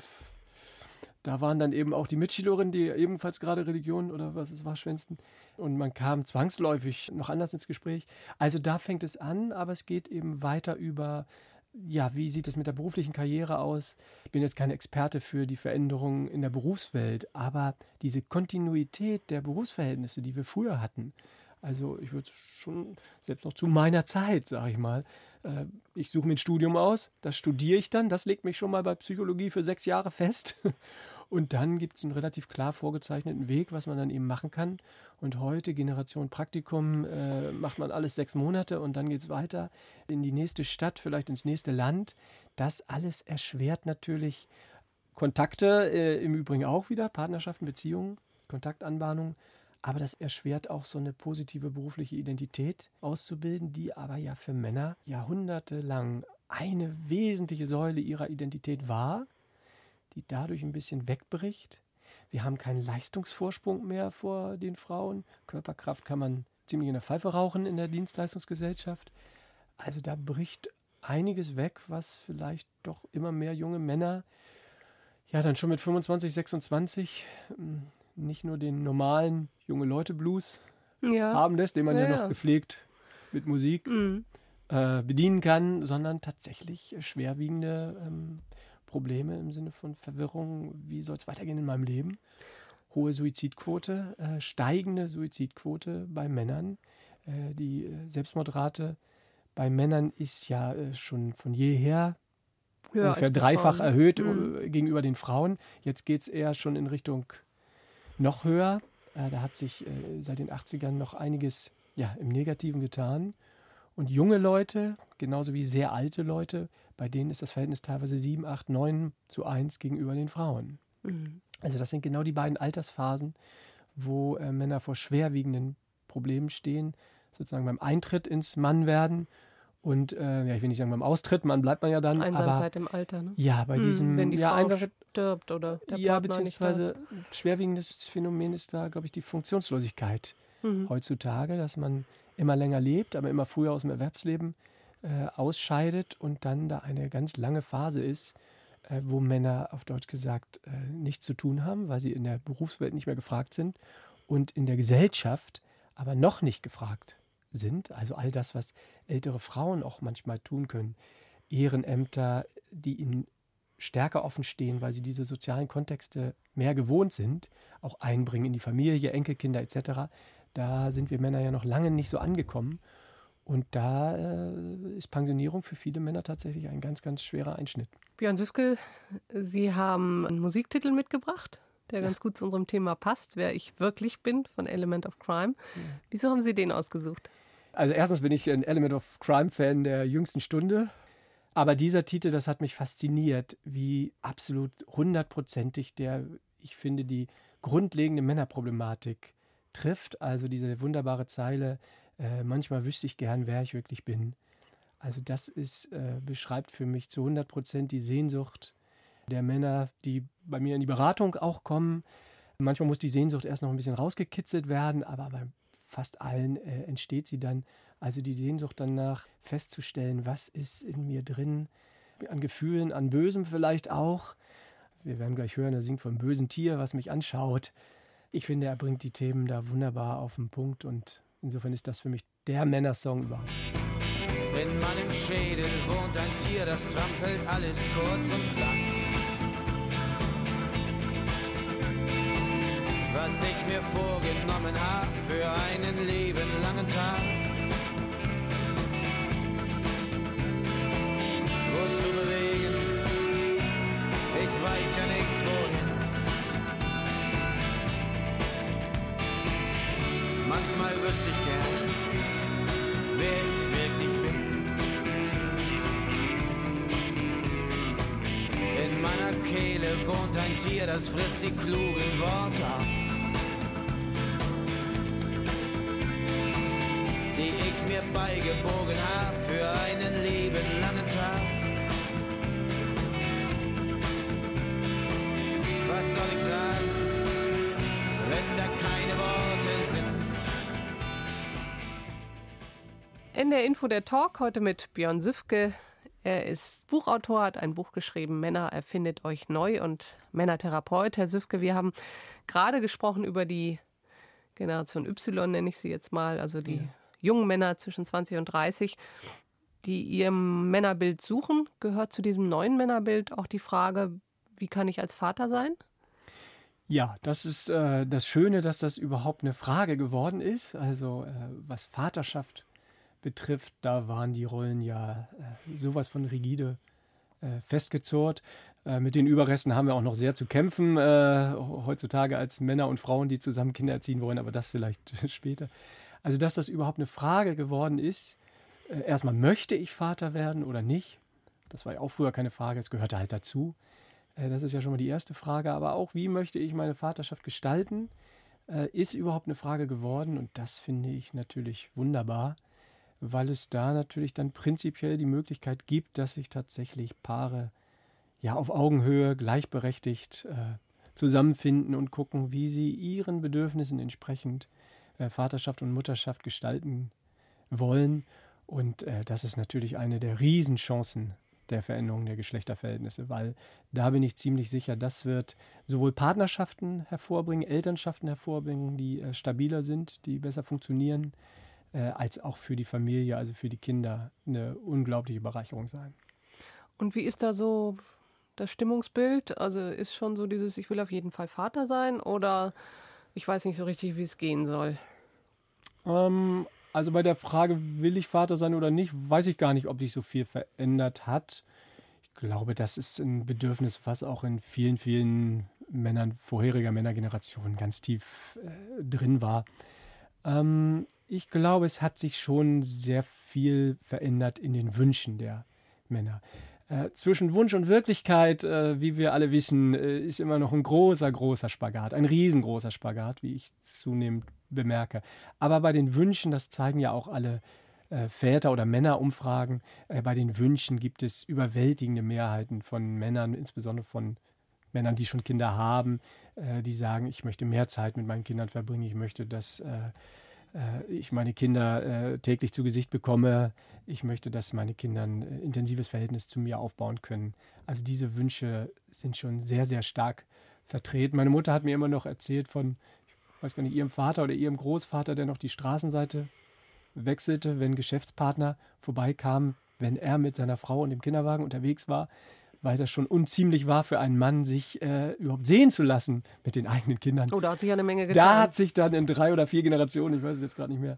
da waren dann eben auch die Mitschülerinnen, die ebenfalls gerade Religion oder was es war, schwänzten. Und man kam zwangsläufig noch anders ins Gespräch. Also da fängt es an, aber es geht eben weiter über, ja, wie sieht es mit der beruflichen Karriere aus? Ich bin jetzt kein Experte für die Veränderungen in der Berufswelt, aber diese Kontinuität der Berufsverhältnisse, die wir früher hatten, also ich würde schon, selbst noch zu meiner Zeit, sage ich mal, äh, ich suche mir ein Studium aus, das studiere ich dann, das legt mich schon mal bei Psychologie für sechs Jahre fest. Und dann gibt es einen relativ klar vorgezeichneten Weg, was man dann eben machen kann. Und heute, Generation Praktikum, äh, macht man alles sechs Monate und dann geht es weiter in die nächste Stadt, vielleicht ins nächste Land. Das alles erschwert natürlich Kontakte, äh, im Übrigen auch wieder, Partnerschaften, Beziehungen, Kontaktanbahnung. Aber das erschwert auch so eine positive berufliche Identität auszubilden, die aber ja für Männer jahrhundertelang eine wesentliche Säule ihrer Identität war, die dadurch ein bisschen wegbricht. Wir haben keinen Leistungsvorsprung mehr vor den Frauen. Körperkraft kann man ziemlich in der Pfeife rauchen in der Dienstleistungsgesellschaft. Also da bricht einiges weg, was vielleicht doch immer mehr junge Männer, ja dann schon mit fünfundzwanzig, sechsundzwanzig, nicht nur den normalen junge Leute Blues ja. haben lässt, den man ja, Ja, ja ja. noch gepflegt mit Musik Mhm. äh, bedienen kann, sondern tatsächlich schwerwiegende ähm, Probleme im Sinne von Verwirrung, wie soll es weitergehen in meinem Leben? Hohe Suizidquote, äh, steigende Suizidquote bei Männern. Äh, die äh, Selbstmordrate bei Männern ist ja äh, schon von jeher Höher ungefähr als bei dreifach Frauen. erhöht Mhm. äh, gegenüber den Frauen. Jetzt geht es eher schon in Richtung noch höher. Äh, da hat sich äh, seit den achtzigern noch einiges ja, im Negativen getan. Und junge Leute, genauso wie sehr alte Leute, bei denen ist das Verhältnis teilweise sieben, acht, neun zu eins gegenüber den Frauen. Mhm. Also das sind genau die beiden Altersphasen, wo äh, Männer vor schwerwiegenden Problemen stehen, sozusagen beim Eintritt ins Mannwerden und, äh, ja, ich will nicht sagen beim Austritt, Mann bleibt man ja dann, Einsamkeit aber im Alter, ne? ja, bei Mhm, diesem, wenn die ja, Frau Einsamkeit, stirbt oder der ja, Partner nicht da beziehungsweise ist. ein schwerwiegendes Phänomen ist da, glaube ich, die Funktionslosigkeit Mhm. heutzutage, dass man immer länger lebt, aber immer früher aus dem Erwerbsleben äh, ausscheidet und dann da eine ganz lange Phase ist, äh, wo Männer auf Deutsch gesagt äh, nichts zu tun haben, weil sie in der Berufswelt nicht mehr gefragt sind und in der Gesellschaft aber noch nicht gefragt sind. Also all das, was ältere Frauen auch manchmal tun können. Ehrenämter, die ihnen stärker offen stehen, weil sie diese sozialen Kontexte mehr gewohnt sind, auch einbringen in die Familie, Enkelkinder et cetera. Da sind wir Männer ja noch lange nicht so angekommen. Und da äh, ist Pensionierung für viele Männer tatsächlich ein ganz, ganz schwerer Einschnitt. Björn Süfke, Sie haben einen Musiktitel mitgebracht, der ganz gut zu unserem Thema passt, Wer ich wirklich bin, von Element of Crime. Wieso haben Sie den ausgesucht? Also erstens bin ich ein Element of Crime-Fan der jüngsten Stunde. Aber dieser Titel, das hat mich fasziniert, wie absolut hundertprozentig der, ich finde, die grundlegende Männerproblematik trifft. Also diese wunderbare Zeile, äh, manchmal wüsste ich gern, wer ich wirklich bin. Also das ist, äh, beschreibt für mich zu hundert Prozent die Sehnsucht der Männer, die bei mir in die Beratung auch kommen. Manchmal muss die Sehnsucht erst noch ein bisschen rausgekitzelt werden, aber bei fast allen äh, entsteht sie dann. Also die Sehnsucht danach festzustellen, was ist in mir drin, an Gefühlen, an Bösem vielleicht auch. Wir werden gleich hören, er singt vom bösen Tier, was mich anschaut. Ich finde, er bringt die Themen da wunderbar auf den Punkt und insofern ist das für mich der Männersong überhaupt. In meinem Schädel wohnt ein Tier, das trampelt alles kurz und lang. Was ich mir vorgenommen hab für einen lebenlangen Tag. Wozu bewegen? Ich weiß ja nicht wohin. Manchmal wüsste ich gern, wer ich wirklich bin. In meiner Kehle wohnt ein Tier, das frisst die klugen Worte ab, die ich mir beigebogen hab für einen lebenlangen Tag. N D R Info der Talk, heute mit Björn Süfke. Er ist Buchautor, hat ein Buch geschrieben, Männer erfindet euch neu, und Männertherapeut. Herr Süfke, wir haben gerade gesprochen über die Generation Y, nenne ich sie jetzt mal, also die ja. jungen Männer zwischen zwanzig und dreißig, die ihr Männerbild suchen. Gehört zu diesem neuen Männerbild auch die Frage, wie kann ich als Vater sein? Ja, das ist äh, das Schöne, dass das überhaupt eine Frage geworden ist. Also äh, was Vaterschaft betrifft, da waren die Rollen ja äh, sowas von rigide äh, festgezurrt. Äh, mit den Überresten haben wir auch noch sehr zu kämpfen, äh, heutzutage als Männer und Frauen, die zusammen Kinder erziehen wollen, aber das vielleicht später. Also dass das überhaupt eine Frage geworden ist, äh, erstmal möchte ich Vater werden oder nicht, das war ja auch früher keine Frage, es gehörte halt dazu. Äh, das ist ja schon mal die erste Frage, aber auch, wie möchte ich meine Vaterschaft gestalten, äh, ist überhaupt eine Frage geworden, und das finde ich natürlich wunderbar, weil es da natürlich dann prinzipiell die Möglichkeit gibt, dass sich tatsächlich Paare ja auf Augenhöhe gleichberechtigt äh, zusammenfinden und gucken, wie sie ihren Bedürfnissen entsprechend äh, Vaterschaft und Mutterschaft gestalten wollen. Und äh, das ist natürlich eine der Riesenchancen der Veränderung der Geschlechterverhältnisse, weil da bin ich ziemlich sicher, das wird sowohl Partnerschaften hervorbringen, Elternschaften hervorbringen, die äh, stabiler sind, die besser funktionieren, Äh, als auch für die Familie, also für die Kinder, eine unglaubliche Bereicherung sein. Und wie ist da so das Stimmungsbild? Also ist schon so dieses, ich will auf jeden Fall Vater sein, oder ich weiß nicht so richtig, wie es gehen soll? Ähm, also bei der Frage, will ich Vater sein oder nicht, weiß ich gar nicht, ob sich so viel verändert hat. Ich glaube, das ist ein Bedürfnis, was auch in vielen, vielen Männern vorheriger Männergenerationen ganz tief äh, drin war. Ähm, ich glaube, es hat sich schon sehr viel verändert in den Wünschen der Männer. Äh, zwischen Wunsch und Wirklichkeit, äh, wie wir alle wissen, äh, ist immer noch ein großer, großer Spagat, ein riesengroßer Spagat, wie ich zunehmend bemerke. Aber bei den Wünschen, das zeigen ja auch alle äh, Väter- oder Männerumfragen, äh, bei den Wünschen gibt es überwältigende Mehrheiten von Männern, insbesondere von Männern, die schon Kinder haben, äh, die sagen, ich möchte mehr Zeit mit meinen Kindern verbringen, ich möchte, dass äh, äh, ich meine Kinder äh, täglich zu Gesicht bekomme, ich möchte, dass meine Kinder ein äh, intensives Verhältnis zu mir aufbauen können. Also diese Wünsche sind schon sehr, sehr stark vertreten. Meine Mutter hat mir immer noch erzählt von, ich weiß gar nicht, ihrem Vater oder ihrem Großvater, der noch die Straßenseite wechselte, wenn Geschäftspartner vorbeikamen, wenn er mit seiner Frau und dem Kinderwagen unterwegs war, weil das schon unziemlich war für einen Mann, sich äh, überhaupt sehen zu lassen mit den eigenen Kindern. Oh, da hat sich ja eine Menge getan. Da hat sich dann in drei oder vier Generationen, ich weiß es jetzt gerade nicht mehr,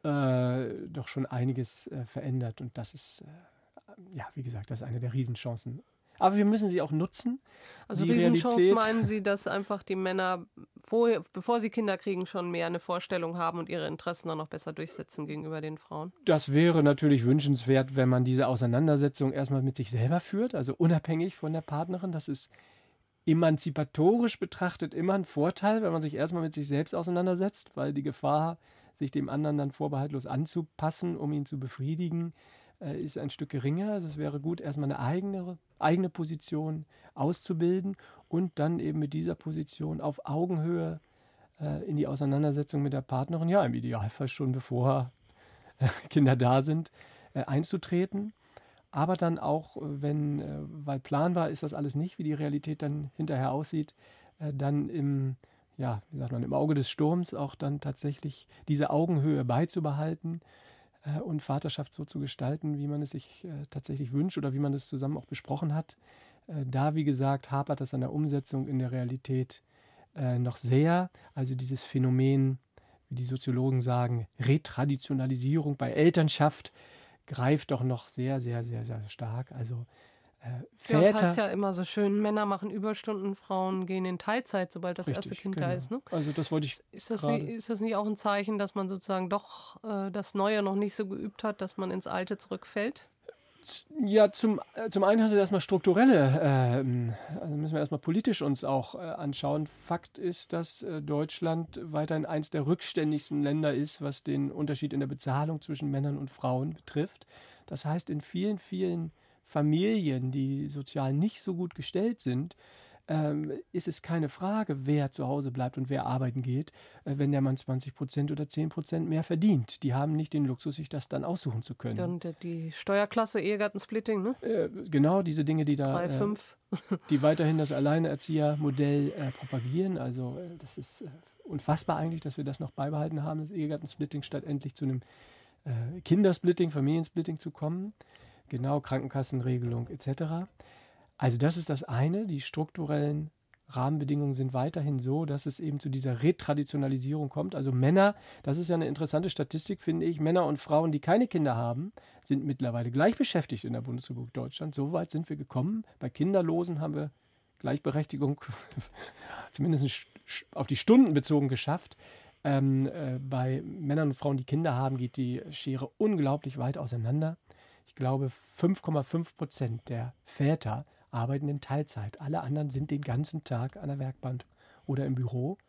äh, doch schon einiges äh, verändert. Und das ist, äh, ja, wie gesagt, das ist eine der Riesenchancen. Aber wir müssen sie auch nutzen. Also die Riesenchance Realität. Meinen Sie, dass einfach die Männer, vorher, bevor sie Kinder kriegen, schon mehr eine Vorstellung haben und ihre Interessen dann noch besser durchsetzen gegenüber den Frauen? Das wäre natürlich wünschenswert, wenn man diese Auseinandersetzung erstmal mit sich selber führt, also unabhängig von der Partnerin. Das ist emanzipatorisch betrachtet immer ein Vorteil, wenn man sich erstmal mit sich selbst auseinandersetzt, weil die Gefahr, sich dem anderen dann vorbehaltlos anzupassen, um ihn zu befriedigen, ist ein Stück geringer. Also es wäre gut, erstmal eine eigene, eigene Position auszubilden und dann eben mit dieser Position auf Augenhöhe äh, in die Auseinandersetzung mit der Partnerin, ja, im Idealfall schon bevor äh, Kinder da sind, äh, einzutreten. Aber dann auch, wenn, äh, weil planbar ist das alles nicht, wie die Realität dann hinterher aussieht, äh, dann im, ja, wie sagt man, im Auge des Sturms auch dann tatsächlich diese Augenhöhe beizubehalten, und Vaterschaft so zu gestalten, wie man es sich äh, tatsächlich wünscht oder wie man es zusammen auch besprochen hat. Äh, da, wie gesagt, hapert es an der Umsetzung in der Realität äh, noch sehr. Also dieses Phänomen, wie die Soziologen sagen, Retraditionalisierung bei Elternschaft greift doch noch sehr, sehr, sehr, sehr stark. Also äh, Väter... Ja, das heißt ja immer so schön, Männer machen Überstunden, Frauen gehen in Teilzeit, sobald das Richtig, erste Kind genau. da ist. Ne? Also das wollte ich ist das, gerade... nicht, ist das nicht auch ein Zeichen, dass man sozusagen doch äh, das Neue noch nicht so geübt hat, dass man ins Alte zurückfällt? Ja, zum, äh, zum einen hast du erstmal strukturelle, äh, also müssen wir erstmal politisch uns auch äh, anschauen. Fakt ist, dass äh, Deutschland weiterhin eins der rückständigsten Länder ist, was den Unterschied in der Bezahlung zwischen Männern und Frauen betrifft. Das heißt, in vielen, vielen Familien, die sozial nicht so gut gestellt sind, ähm, ist es keine Frage, wer zu Hause bleibt und wer arbeiten geht, äh, wenn der Mann zwanzig Prozent oder zehn Prozent mehr verdient. Die haben nicht den Luxus, sich das dann aussuchen zu können. Und die Steuerklasse, Ehegattensplitting, ne? Äh, genau, diese Dinge, die da, drei, fünf äh, die weiterhin das Alleinerziehermodell äh, propagieren. Also äh, das ist äh, unfassbar eigentlich, dass wir das noch beibehalten haben, das Ehegattensplitting, statt endlich zu einem äh, Kindersplitting, Familiensplitting zu kommen. Genau, Krankenkassenregelung et cetera. Also das ist das eine, die strukturellen Rahmenbedingungen sind weiterhin so, dass es eben zu dieser Retraditionalisierung kommt. Also Männer, das ist ja eine interessante Statistik, finde ich, Männer und Frauen, die keine Kinder haben, sind mittlerweile gleich beschäftigt in der Bundesrepublik Deutschland. So weit sind wir gekommen. Bei Kinderlosen haben wir Gleichberechtigung zumindest auf die Stunden bezogen geschafft. Ähm, äh, bei Männern und Frauen, die Kinder haben, geht die Schere unglaublich weit auseinander. Ich glaube, fünf Komma fünf Prozent der Väter arbeiten in Teilzeit. Alle anderen sind den ganzen Tag an der Werkbank oder im Büro.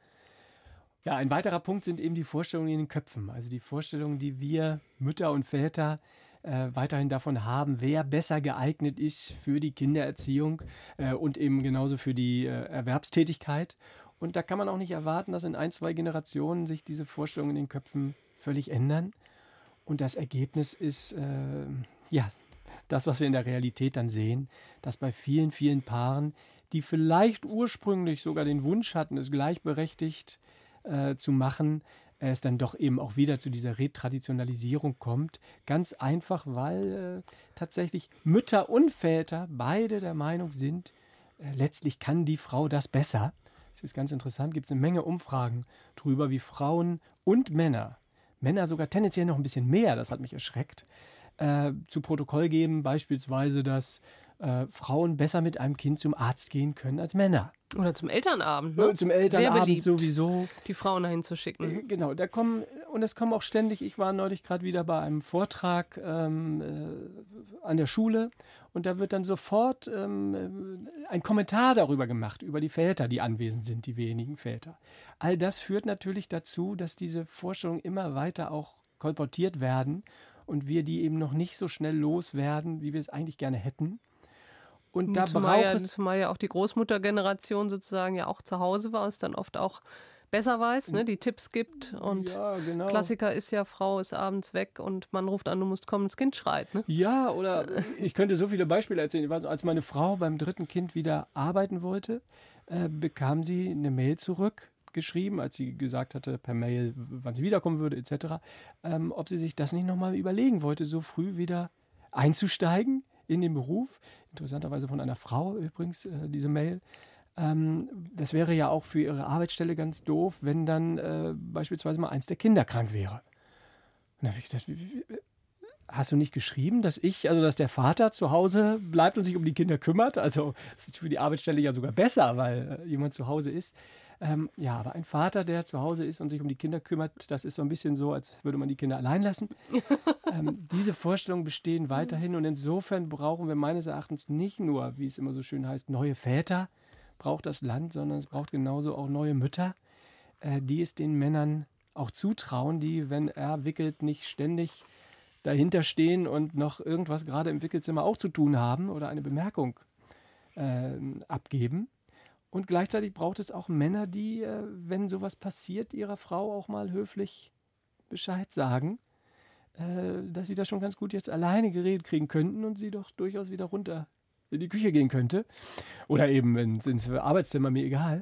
Ja, ein weiterer Punkt sind eben die Vorstellungen in den Köpfen. Also die Vorstellungen, die wir Mütter und Väter äh, weiterhin davon haben, wer besser geeignet ist für die Kindererziehung äh, und eben genauso für die äh, Erwerbstätigkeit. Und da kann man auch nicht erwarten, dass in ein, zwei Generationen sich diese Vorstellungen in den Köpfen völlig ändern. Und das Ergebnis ist, äh, ja, das, was wir in der Realität dann sehen, dass bei vielen, vielen Paaren, die vielleicht ursprünglich sogar den Wunsch hatten, es gleichberechtigt äh, zu machen, es dann doch eben auch wieder zu dieser Retraditionalisierung kommt. Ganz einfach, weil äh, tatsächlich Mütter und Väter beide der Meinung sind, äh, letztlich kann die Frau das besser. Das ist ganz interessant, gibt es eine Menge Umfragen darüber, wie Frauen und Männer, Männer sogar tendenziell noch ein bisschen mehr, das hat mich erschreckt, Äh, zu Protokoll geben, beispielsweise, dass äh, Frauen besser mit einem Kind zum Arzt gehen können als Männer. Oder zum Elternabend, ne? Zum Elternabend Sehr beliebt, sowieso. die Frauen dahin zu schicken. Äh, genau, da kommen, und es kommen auch ständig, ich war neulich gerade wieder bei einem Vortrag ähm, äh, an der Schule und da wird dann sofort ähm, ein Kommentar darüber gemacht, über die Väter, die anwesend sind, die wenigen Väter. All das führt natürlich dazu, dass diese Vorstellungen immer weiter auch kolportiert werden und wir die eben noch nicht so schnell loswerden, wie wir es eigentlich gerne hätten. Und da zumal, braucht ja, es... zumal ja auch die Großmuttergeneration sozusagen ja auch zu Hause war, es dann oft auch besser weiß, ne, die Tipps gibt. Und ja, genau. Klassiker ist ja, Frau ist abends weg und Mann ruft an, du musst kommen, das Kind schreit. Ne? Ja, oder ich könnte so viele Beispiele erzählen. Ich weiß, als meine Frau beim dritten Kind wieder arbeiten wollte, äh, bekam sie eine Mail zurück, geschrieben, als sie gesagt hatte per Mail, wann sie wiederkommen würde et cetera, ähm, ob sie sich das nicht nochmal überlegen wollte, so früh wieder einzusteigen in den Beruf. Interessanterweise von einer Frau übrigens, äh, diese Mail. Ähm, das wäre ja auch für ihre Arbeitsstelle ganz doof, wenn dann äh, beispielsweise mal eins der Kinder krank wäre. Und da habe ich gedacht, wie, wie, hast du nicht geschrieben, dass ich, also dass der Vater zu Hause bleibt und sich um die Kinder kümmert? Also das ist für die Arbeitsstelle ja sogar besser, weil äh, jemand zu Hause ist. Ähm, ja, aber ein Vater, der zu Hause ist und sich um die Kinder kümmert, das ist so ein bisschen so, als würde man die Kinder allein lassen. ähm, diese Vorstellungen bestehen weiterhin und insofern brauchen wir meines Erachtens nicht nur, wie es immer so schön heißt, neue Väter, braucht das Land, sondern es braucht genauso auch neue Mütter, äh, die es den Männern auch zutrauen, die, wenn er wickelt, nicht ständig dahinter stehen und noch irgendwas gerade im Wickelzimmer auch zu tun haben oder eine Bemerkung äh, abgeben. Und gleichzeitig braucht es auch Männer, die, äh, wenn sowas passiert, ihrer Frau auch mal höflich Bescheid sagen, äh, dass sie das schon ganz gut jetzt alleine geregelt kriegen könnten und sie doch durchaus wieder runter in die Küche gehen könnte. Oder eben ins, ins Arbeitszimmer, mir egal.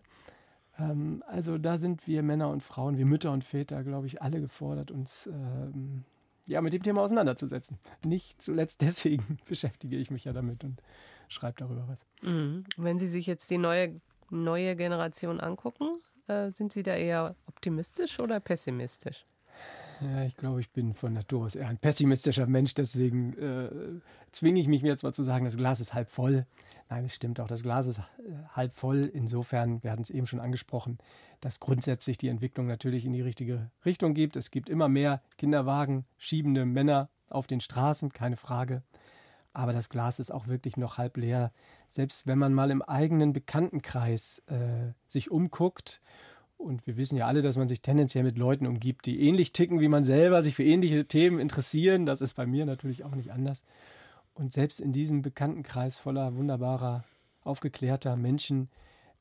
Ähm, also da sind wir Männer und Frauen, wir Mütter und Väter, glaube ich, alle gefordert, uns ähm, ja, mit dem Thema auseinanderzusetzen. Nicht zuletzt deswegen beschäftige ich mich ja damit und schreibe darüber was. Mhm. Wenn Sie sich jetzt die neue neue Generation angucken, äh, sind Sie da eher optimistisch oder pessimistisch? Ja, ich glaube, ich bin von Natur aus eher ein pessimistischer Mensch, deswegen äh, zwinge ich mich mir jetzt mal zu sagen, das Glas ist halb voll. Nein, es stimmt auch, das Glas ist halb voll. Insofern, wir hatten es eben schon angesprochen, dass grundsätzlich die Entwicklung natürlich in die richtige Richtung geht. Es gibt immer mehr Kinderwagen, schiebende Männer auf den Straßen, keine Frage. Aber das Glas ist auch wirklich noch halb leer. Selbst wenn man mal im eigenen Bekanntenkreis äh, sich umguckt, und wir wissen ja alle, dass man sich tendenziell mit Leuten umgibt, die ähnlich ticken wie man selber, sich für ähnliche Themen interessieren. Das ist bei mir natürlich auch nicht anders. Und selbst in diesem Bekanntenkreis voller wunderbarer, aufgeklärter Menschen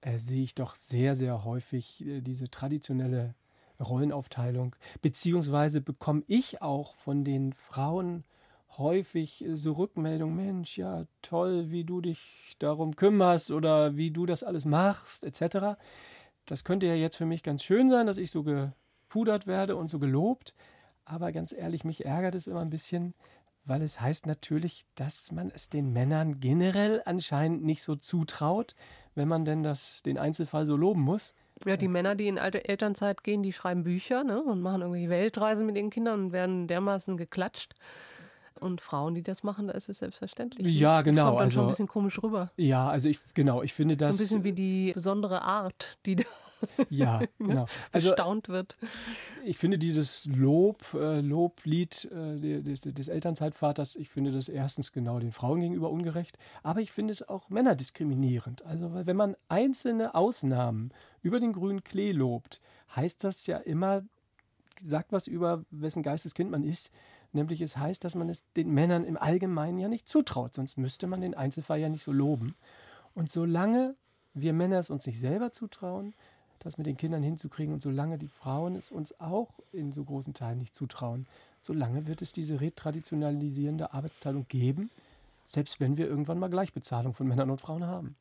äh, sehe ich doch sehr, sehr häufig äh, diese traditionelle Rollenaufteilung. Beziehungsweise bekomme ich auch von den Frauen häufig äh, so Rückmeldungen, Mensch, ja toll, wie du dich darum kümmerst oder wie du das alles machst, et cetera. Das könnte ja jetzt für mich ganz schön sein, dass ich so gepudert werde und so gelobt. Aber ganz ehrlich, mich ärgert es immer ein bisschen, weil es heißt natürlich, dass man es den Männern generell anscheinend nicht so zutraut, wenn man denn das, den Einzelfall so loben muss. Ja, die Männer, die in alte Elternzeit gehen, die schreiben Bücher, ne, und machen irgendwelche Weltreisen mit ihren Kindern und werden dermaßen geklatscht. Und Frauen, die das machen, da ist es selbstverständlich. Ja, genau. Das kommt dann also, schon ein bisschen komisch rüber. Ja, also ich, genau, ich finde das... So ein bisschen wie die besondere Art, die da ja, genau. Also, bestaunt wird. Ich finde dieses Lob, äh, Loblied äh, des, des Elternzeitvaters, ich finde das erstens genau den Frauen gegenüber ungerecht, aber ich finde es auch männerdiskriminierend. Also weil wenn man einzelne Ausnahmen über den grünen Klee lobt, heißt das ja immer, sagt was über wessen Geisteskind man ist. Nämlich es heißt, dass man es den Männern im Allgemeinen ja nicht zutraut, sonst müsste man den Einzelfall ja nicht so loben. Und solange wir Männer es uns nicht selber zutrauen, das mit den Kindern hinzukriegen und solange die Frauen es uns auch in so großen Teilen nicht zutrauen, solange wird es diese retraditionalisierende Arbeitsteilung geben, selbst wenn wir irgendwann mal Gleichbezahlung von Männern und Frauen haben.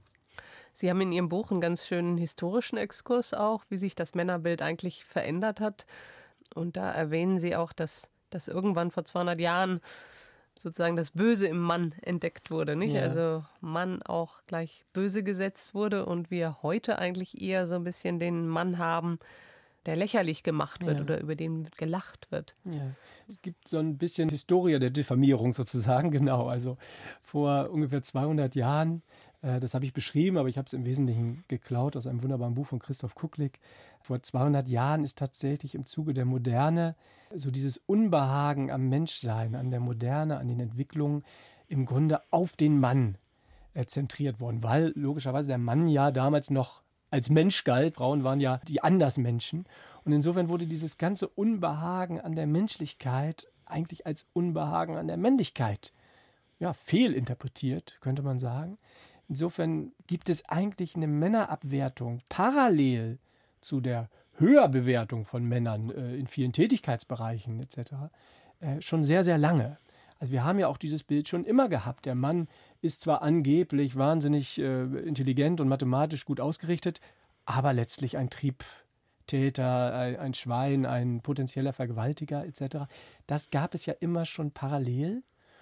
Sie haben in Ihrem Buch einen ganz schönen historischen Exkurs auch, wie sich das Männerbild eigentlich verändert hat. Und da erwähnen Sie auch, dass dass irgendwann vor zweihundert Jahren sozusagen das Böse im Mann entdeckt wurde, nicht? Ja. Also Mann auch gleich böse gesetzt wurde und wir heute eigentlich eher so ein bisschen den Mann haben, der lächerlich gemacht wird, ja, oder über den gelacht wird. Ja. Es gibt so ein bisschen Historie der Diffamierung sozusagen, genau. Also vor ungefähr zweihundert Jahren, äh, das habe ich beschrieben, aber ich habe es im Wesentlichen geklaut aus einem wunderbaren Buch von Christoph Kucklick. Vor zweihundert Jahren ist tatsächlich im Zuge der Moderne so dieses Unbehagen am Menschsein, an der Moderne, an den Entwicklungen im Grunde auf den Mann äh, zentriert worden, weil logischerweise der Mann ja damals noch als Mensch galt. Frauen waren ja die Andersmenschen. Und insofern wurde dieses ganze Unbehagen an der Menschlichkeit eigentlich als Unbehagen an der Männlichkeit ja, fehlinterpretiert, könnte man sagen. Insofern gibt es eigentlich eine Männerabwertung parallel zu der Höherbewertung von Männern äh, in vielen Tätigkeitsbereichen et cetera äh, schon sehr, sehr lange. Also wir haben ja auch dieses Bild schon immer gehabt. Der Mann ist zwar angeblich wahnsinnig äh, intelligent und mathematisch gut ausgerichtet, aber letztlich ein Triebtäter, ein, ein Schwein, ein potenzieller Vergewaltiger et cetera. Das gab es ja immer schon parallel.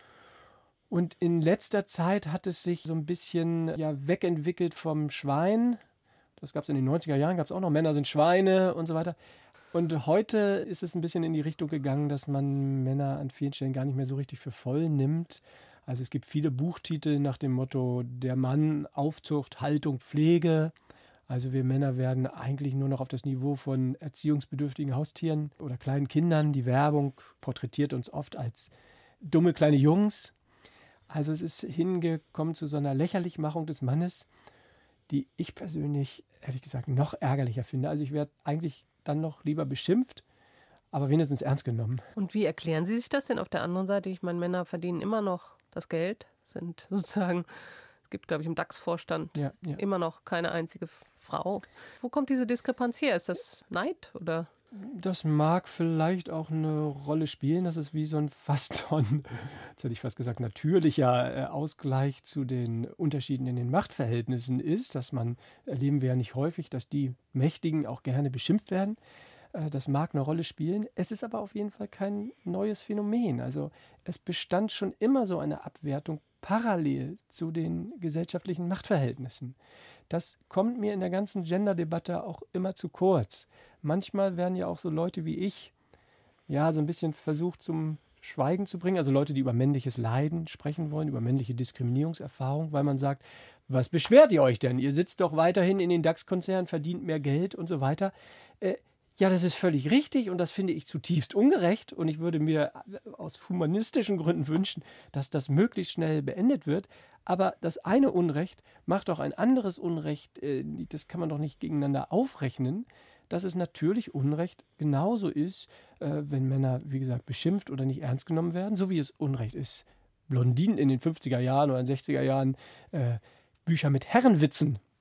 Und in letzter Zeit hat es sich so ein bisschen ja, wegentwickelt vom Schwein. Das gab es in den neunziger Jahren, gab es auch noch Männer sind Schweine und so weiter. Und heute ist es ein bisschen in die Richtung gegangen, dass man Männer an vielen Stellen gar nicht mehr so richtig für voll nimmt. Also es gibt viele Buchtitel nach dem Motto, der Mann, Aufzucht, Haltung, Pflege. Also wir Männer werden eigentlich nur noch auf das Niveau von erziehungsbedürftigen Haustieren oder kleinen Kindern. Die Werbung porträtiert uns oft als dumme kleine Jungs. Also es ist hingekommen zu so einer Lächerlichmachung des Mannes, die ich persönlich, ehrlich gesagt, noch ärgerlicher finde. Also ich werde eigentlich dann noch lieber beschimpft, aber wenigstens ernst genommen. Und wie erklären Sie sich das denn auf der anderen Seite? Ich meine, Männer verdienen immer noch das Geld, sind sozusagen, es gibt, glaube ich, im DAX-Vorstand ja, ja. immer noch keine einzige Frau. Wo kommt diese Diskrepanz her? Ist das Neid oder? Das mag vielleicht auch eine Rolle spielen. Das ist wie so ein fast schon, jetzt hätte ich fast gesagt, natürlicher Ausgleich zu den Unterschieden in den Machtverhältnissen ist. Dass man, erleben wir ja nicht häufig, dass die Mächtigen auch gerne beschimpft werden. Das mag eine Rolle spielen. Es ist aber auf jeden Fall kein neues Phänomen. Also es bestand schon immer so eine Abwertung parallel zu den gesellschaftlichen Machtverhältnissen. Das kommt mir in der ganzen Gender-Debatte auch immer zu kurz. Manchmal werden ja auch so Leute wie ich ja so ein bisschen versucht zum Schweigen zu bringen. Also Leute, die über männliches Leiden sprechen wollen, über männliche Diskriminierungserfahrung, weil man sagt, was beschwert ihr euch denn? Ihr sitzt doch weiterhin in den DAX-Konzernen, verdient mehr Geld und so weiter. Äh, Ja, das ist völlig richtig und das finde ich zutiefst ungerecht und ich würde mir aus humanistischen Gründen wünschen, dass das möglichst schnell beendet wird. Aber das eine Unrecht macht doch ein anderes Unrecht, das kann man doch nicht gegeneinander aufrechnen, dass es natürlich Unrecht genauso ist, wenn Männer, wie gesagt, beschimpft oder nicht ernst genommen werden, so wie es Unrecht ist, Blondinen in den fünfziger Jahren oder in den sechziger Jahren Bücher mit Herrenwitzen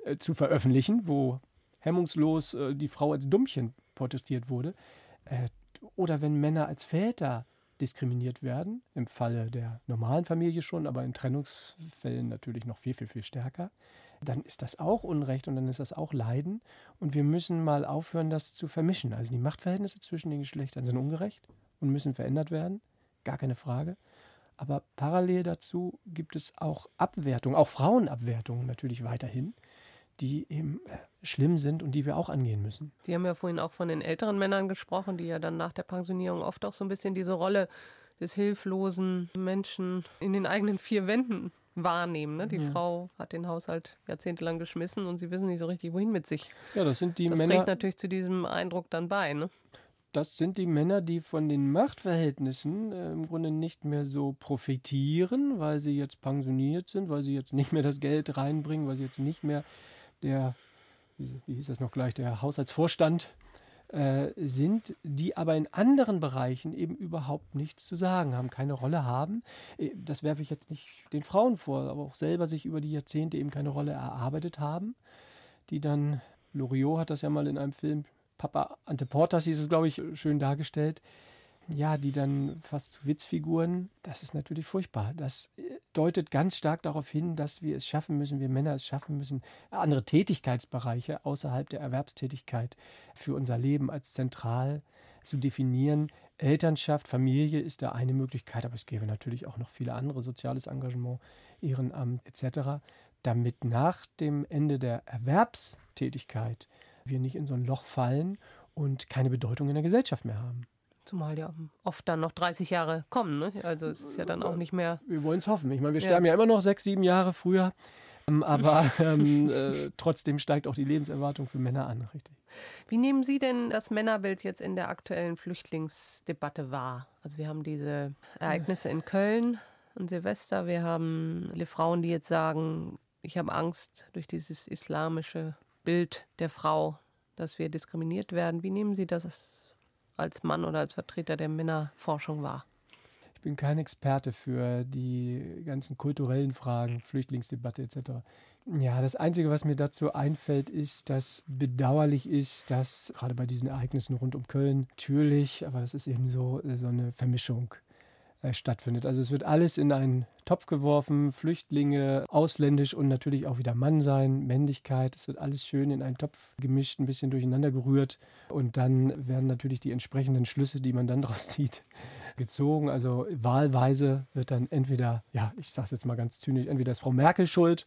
äh, zu veröffentlichen, wo hemmungslos äh, die Frau als Dummchen porträtiert wurde. Äh, oder wenn Männer als Väter diskriminiert werden, im Falle der normalen Familie schon, aber in Trennungsfällen natürlich noch viel, viel, viel stärker, dann ist das auch Unrecht und dann ist das auch Leiden. Und wir müssen mal aufhören, das zu vermischen. Also die Machtverhältnisse zwischen den Geschlechtern sind ungerecht und müssen verändert werden, gar keine Frage. Aber parallel dazu gibt es auch Abwertungen, auch Frauenabwertungen natürlich weiterhin, die eben schlimm sind und die wir auch angehen müssen. Sie haben ja vorhin auch von den älteren Männern gesprochen, die ja dann nach der Pensionierung oft auch so ein bisschen diese Rolle des hilflosen Menschen in den eigenen vier Wänden wahrnehmen. Ne? Die ja. Frau hat den Haushalt jahrzehntelang geschmissen und sie wissen nicht so richtig, wohin mit sich. Ja, das sind die das Männer. Das trägt natürlich zu diesem Eindruck dann bei, ne? Das sind die Männer, die von den Machtverhältnissen äh, im Grunde nicht mehr so profitieren, weil sie jetzt pensioniert sind, weil sie jetzt nicht mehr das Geld reinbringen, weil sie jetzt nicht mehr der, wie, wie hieß das noch gleich, der Haushaltsvorstand äh, sind, die aber in anderen Bereichen eben überhaupt nichts zu sagen haben, keine Rolle haben. Das werfe ich jetzt nicht den Frauen vor, aber auch selber sich über die Jahrzehnte eben keine Rolle erarbeitet haben, die dann, Loriot hat das ja mal in einem Film, Papa Ante Portas hieß es, glaube ich, schön dargestellt. Ja, die dann fast zu Witzfiguren, das ist natürlich furchtbar. Das deutet ganz stark darauf hin, dass wir es schaffen müssen, wir Männer es schaffen müssen, andere Tätigkeitsbereiche außerhalb der Erwerbstätigkeit für unser Leben als zentral zu definieren. Elternschaft, Familie ist da eine Möglichkeit, aber es gäbe natürlich auch noch viele andere, soziales Engagement, Ehrenamt et cetera, damit nach dem Ende der Erwerbstätigkeit wir nicht in so ein Loch fallen und keine Bedeutung in der Gesellschaft mehr haben. Zumal ja oft dann noch dreißig Jahre kommen, ne? Also es ist ja dann auch nicht mehr... Wir wollen es hoffen. Ich meine, wir sterben ja, ja immer noch sechs, sieben Jahre früher, ähm, aber ähm, äh, trotzdem steigt auch die Lebenserwartung für Männer an, richtig. Wie nehmen Sie denn das Männerbild jetzt in der aktuellen Flüchtlingsdebatte wahr? Also wir haben diese Ereignisse in Köln an Silvester, wir haben viele Frauen, die jetzt sagen, ich habe Angst durch dieses islamische Bild der Frau, dass wir diskriminiert werden. Wie nehmen Sie das als Mann oder als Vertreter der Männerforschung wahr? Ich bin kein Experte für die ganzen kulturellen Fragen, Flüchtlingsdebatte et cetera. Ja, das Einzige, was mir dazu einfällt, ist, dass bedauerlich ist, dass gerade bei diesen Ereignissen rund um Köln natürlich, aber das ist eben so, so eine Vermischung äh, stattfindet. Also es wird alles in einen Topf geworfen, Flüchtlinge, ausländisch und natürlich auch wieder Mann sein, Männlichkeit. Es wird alles schön in einen Topf gemischt, ein bisschen durcheinander gerührt und dann werden natürlich die entsprechenden Schlüsse, die man dann daraus zieht, gezogen. Also wahlweise wird dann entweder, ja, ich sage es jetzt mal ganz zynisch, entweder ist Frau Merkel schuld,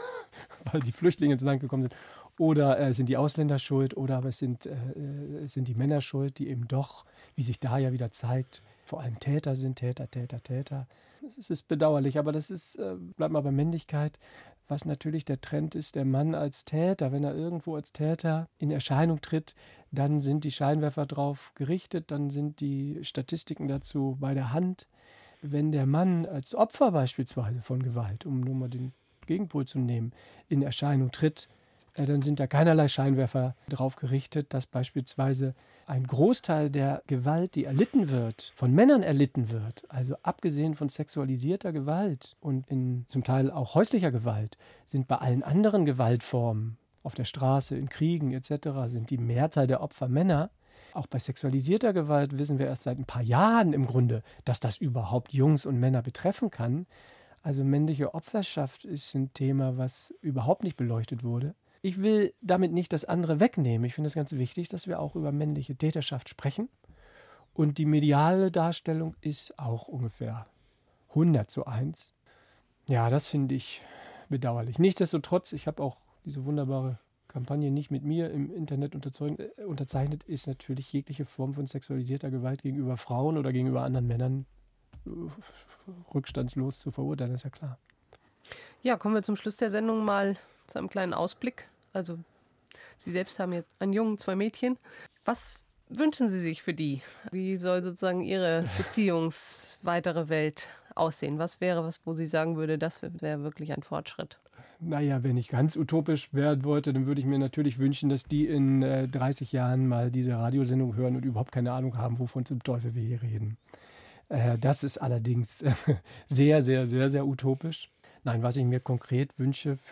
weil die Flüchtlinge ins Land gekommen sind, oder äh, sind die Ausländer schuld, oder aber es sind, äh, es sind die Männer schuld, die eben doch, wie sich da ja wieder zeigt, vor allem Täter sind, Täter, Täter, Täter. Es ist bedauerlich, aber das ist, äh, bleibt mal bei Männlichkeit, was natürlich der Trend ist, der Mann als Täter. Wenn er irgendwo als Täter in Erscheinung tritt, dann sind die Scheinwerfer drauf gerichtet, dann sind die Statistiken dazu bei der Hand. Wenn der Mann als Opfer beispielsweise von Gewalt, um nur mal den Gegenpol zu nehmen, in Erscheinung tritt, äh, dann sind da keinerlei Scheinwerfer drauf gerichtet, dass beispielsweise ein Großteil der Gewalt, die erlitten wird, von Männern erlitten wird, also abgesehen von sexualisierter Gewalt und in zum Teil auch häuslicher Gewalt, sind bei allen anderen Gewaltformen, auf der Straße, in Kriegen et cetera, sind die Mehrzahl der Opfer Männer. Auch bei sexualisierter Gewalt wissen wir erst seit ein paar Jahren im Grunde, dass das überhaupt Jungs und Männer betreffen kann. Also männliche Opferschaft ist ein Thema, was überhaupt nicht beleuchtet wurde. Ich will damit nicht das andere wegnehmen. Ich finde es ganz wichtig, dass wir auch über männliche Täterschaft sprechen. Und die mediale Darstellung ist auch ungefähr hundert zu eins. Ja, das finde ich bedauerlich. Nichtsdestotrotz, ich habe auch diese wunderbare Kampagne nicht mit mir im Internet unterzeichnet, ist natürlich jegliche Form von sexualisierter Gewalt gegenüber Frauen oder gegenüber anderen Männern rückstandslos zu verurteilen, ist ja klar. Ja, kommen wir zum Schluss der Sendung mal zu einem kleinen Ausblick. Also Sie selbst haben jetzt einen Jungen, zwei Mädchen. Was wünschen Sie sich für die? Wie soll sozusagen Ihre beziehungsweitere Welt aussehen? Was wäre was, wo Sie sagen würde, das wäre wirklich ein Fortschritt? Naja, wenn ich ganz utopisch werden wollte, dann würde ich mir natürlich wünschen, dass die in äh, dreißig Jahren mal diese Radiosendung hören und überhaupt keine Ahnung haben, wovon zum Teufel wir hier reden. Äh, das ist allerdings äh, sehr, sehr, sehr, sehr utopisch. Nein, was ich mir konkret wünsche für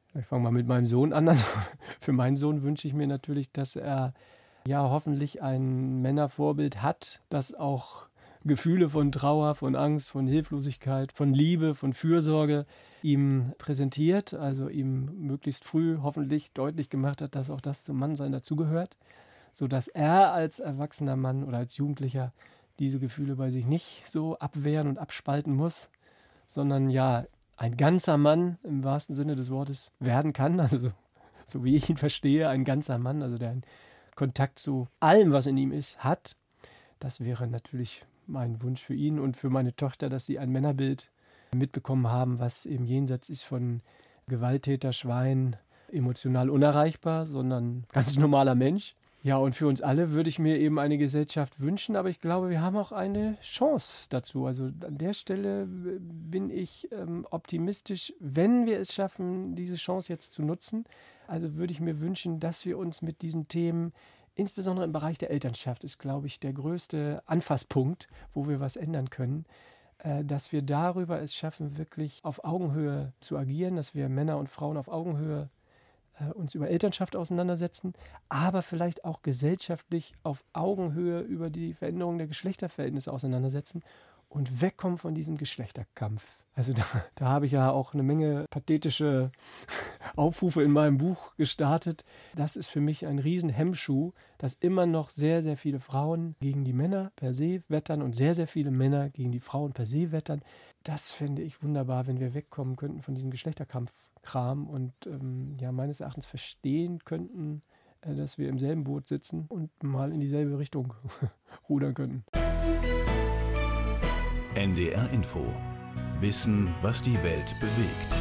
Ich fange mal mit meinem Sohn an. Also für meinen Sohn wünsche ich mir natürlich, dass er ja hoffentlich ein Männervorbild hat, das auch Gefühle von Trauer, von Angst, von Hilflosigkeit, von Liebe, von Fürsorge ihm präsentiert, also ihm möglichst früh hoffentlich deutlich gemacht hat, dass auch das zum Mannsein dazugehört, sodass er als erwachsener Mann oder als Jugendlicher diese Gefühle bei sich nicht so abwehren und abspalten muss, sondern ja ein ganzer Mann im wahrsten Sinne des Wortes werden kann, also so, so wie ich ihn verstehe, ein ganzer Mann, also der einen Kontakt zu allem, was in ihm ist, hat. Das wäre natürlich mein Wunsch für ihn und für meine Tochter, dass sie ein Männerbild mitbekommen haben, was eben jenseits ist von Gewalttäter, Schwein, emotional unerreichbar, sondern ganz normaler Mensch. Ja, und für uns alle würde ich mir eben eine Gesellschaft wünschen, aber ich glaube, wir haben auch eine Chance dazu. Also an der Stelle bin ich ähm, optimistisch, wenn wir es schaffen, diese Chance jetzt zu nutzen. Also würde ich mir wünschen, dass wir uns mit diesen Themen, insbesondere im Bereich der Elternschaft, ist, glaube ich, der größte Anfasspunkt, wo wir was ändern können, äh, dass wir darüber es schaffen, wirklich auf Augenhöhe zu agieren, dass wir Männer und Frauen auf Augenhöhe äh, uns über Elternschaft auseinandersetzen, aber vielleicht auch gesellschaftlich auf Augenhöhe über die Veränderung der Geschlechterverhältnisse auseinandersetzen und wegkommen von diesem Geschlechterkampf. Also da, da habe ich ja auch eine Menge pathetische Aufrufe in meinem Buch gestartet. Das ist für mich ein Riesenhemmschuh, dass immer noch sehr, sehr viele Frauen gegen die Männer per se wettern und sehr, sehr viele Männer gegen die Frauen per se wettern. Das fände ich wunderbar, wenn wir wegkommen könnten von diesem Geschlechterkampfkram und ähm, ja meines Erachtens verstehen könnten, äh, dass wir im selben Boot sitzen und mal in dieselbe Richtung rudern könnten. N D R Info. Wissen, was die Welt bewegt.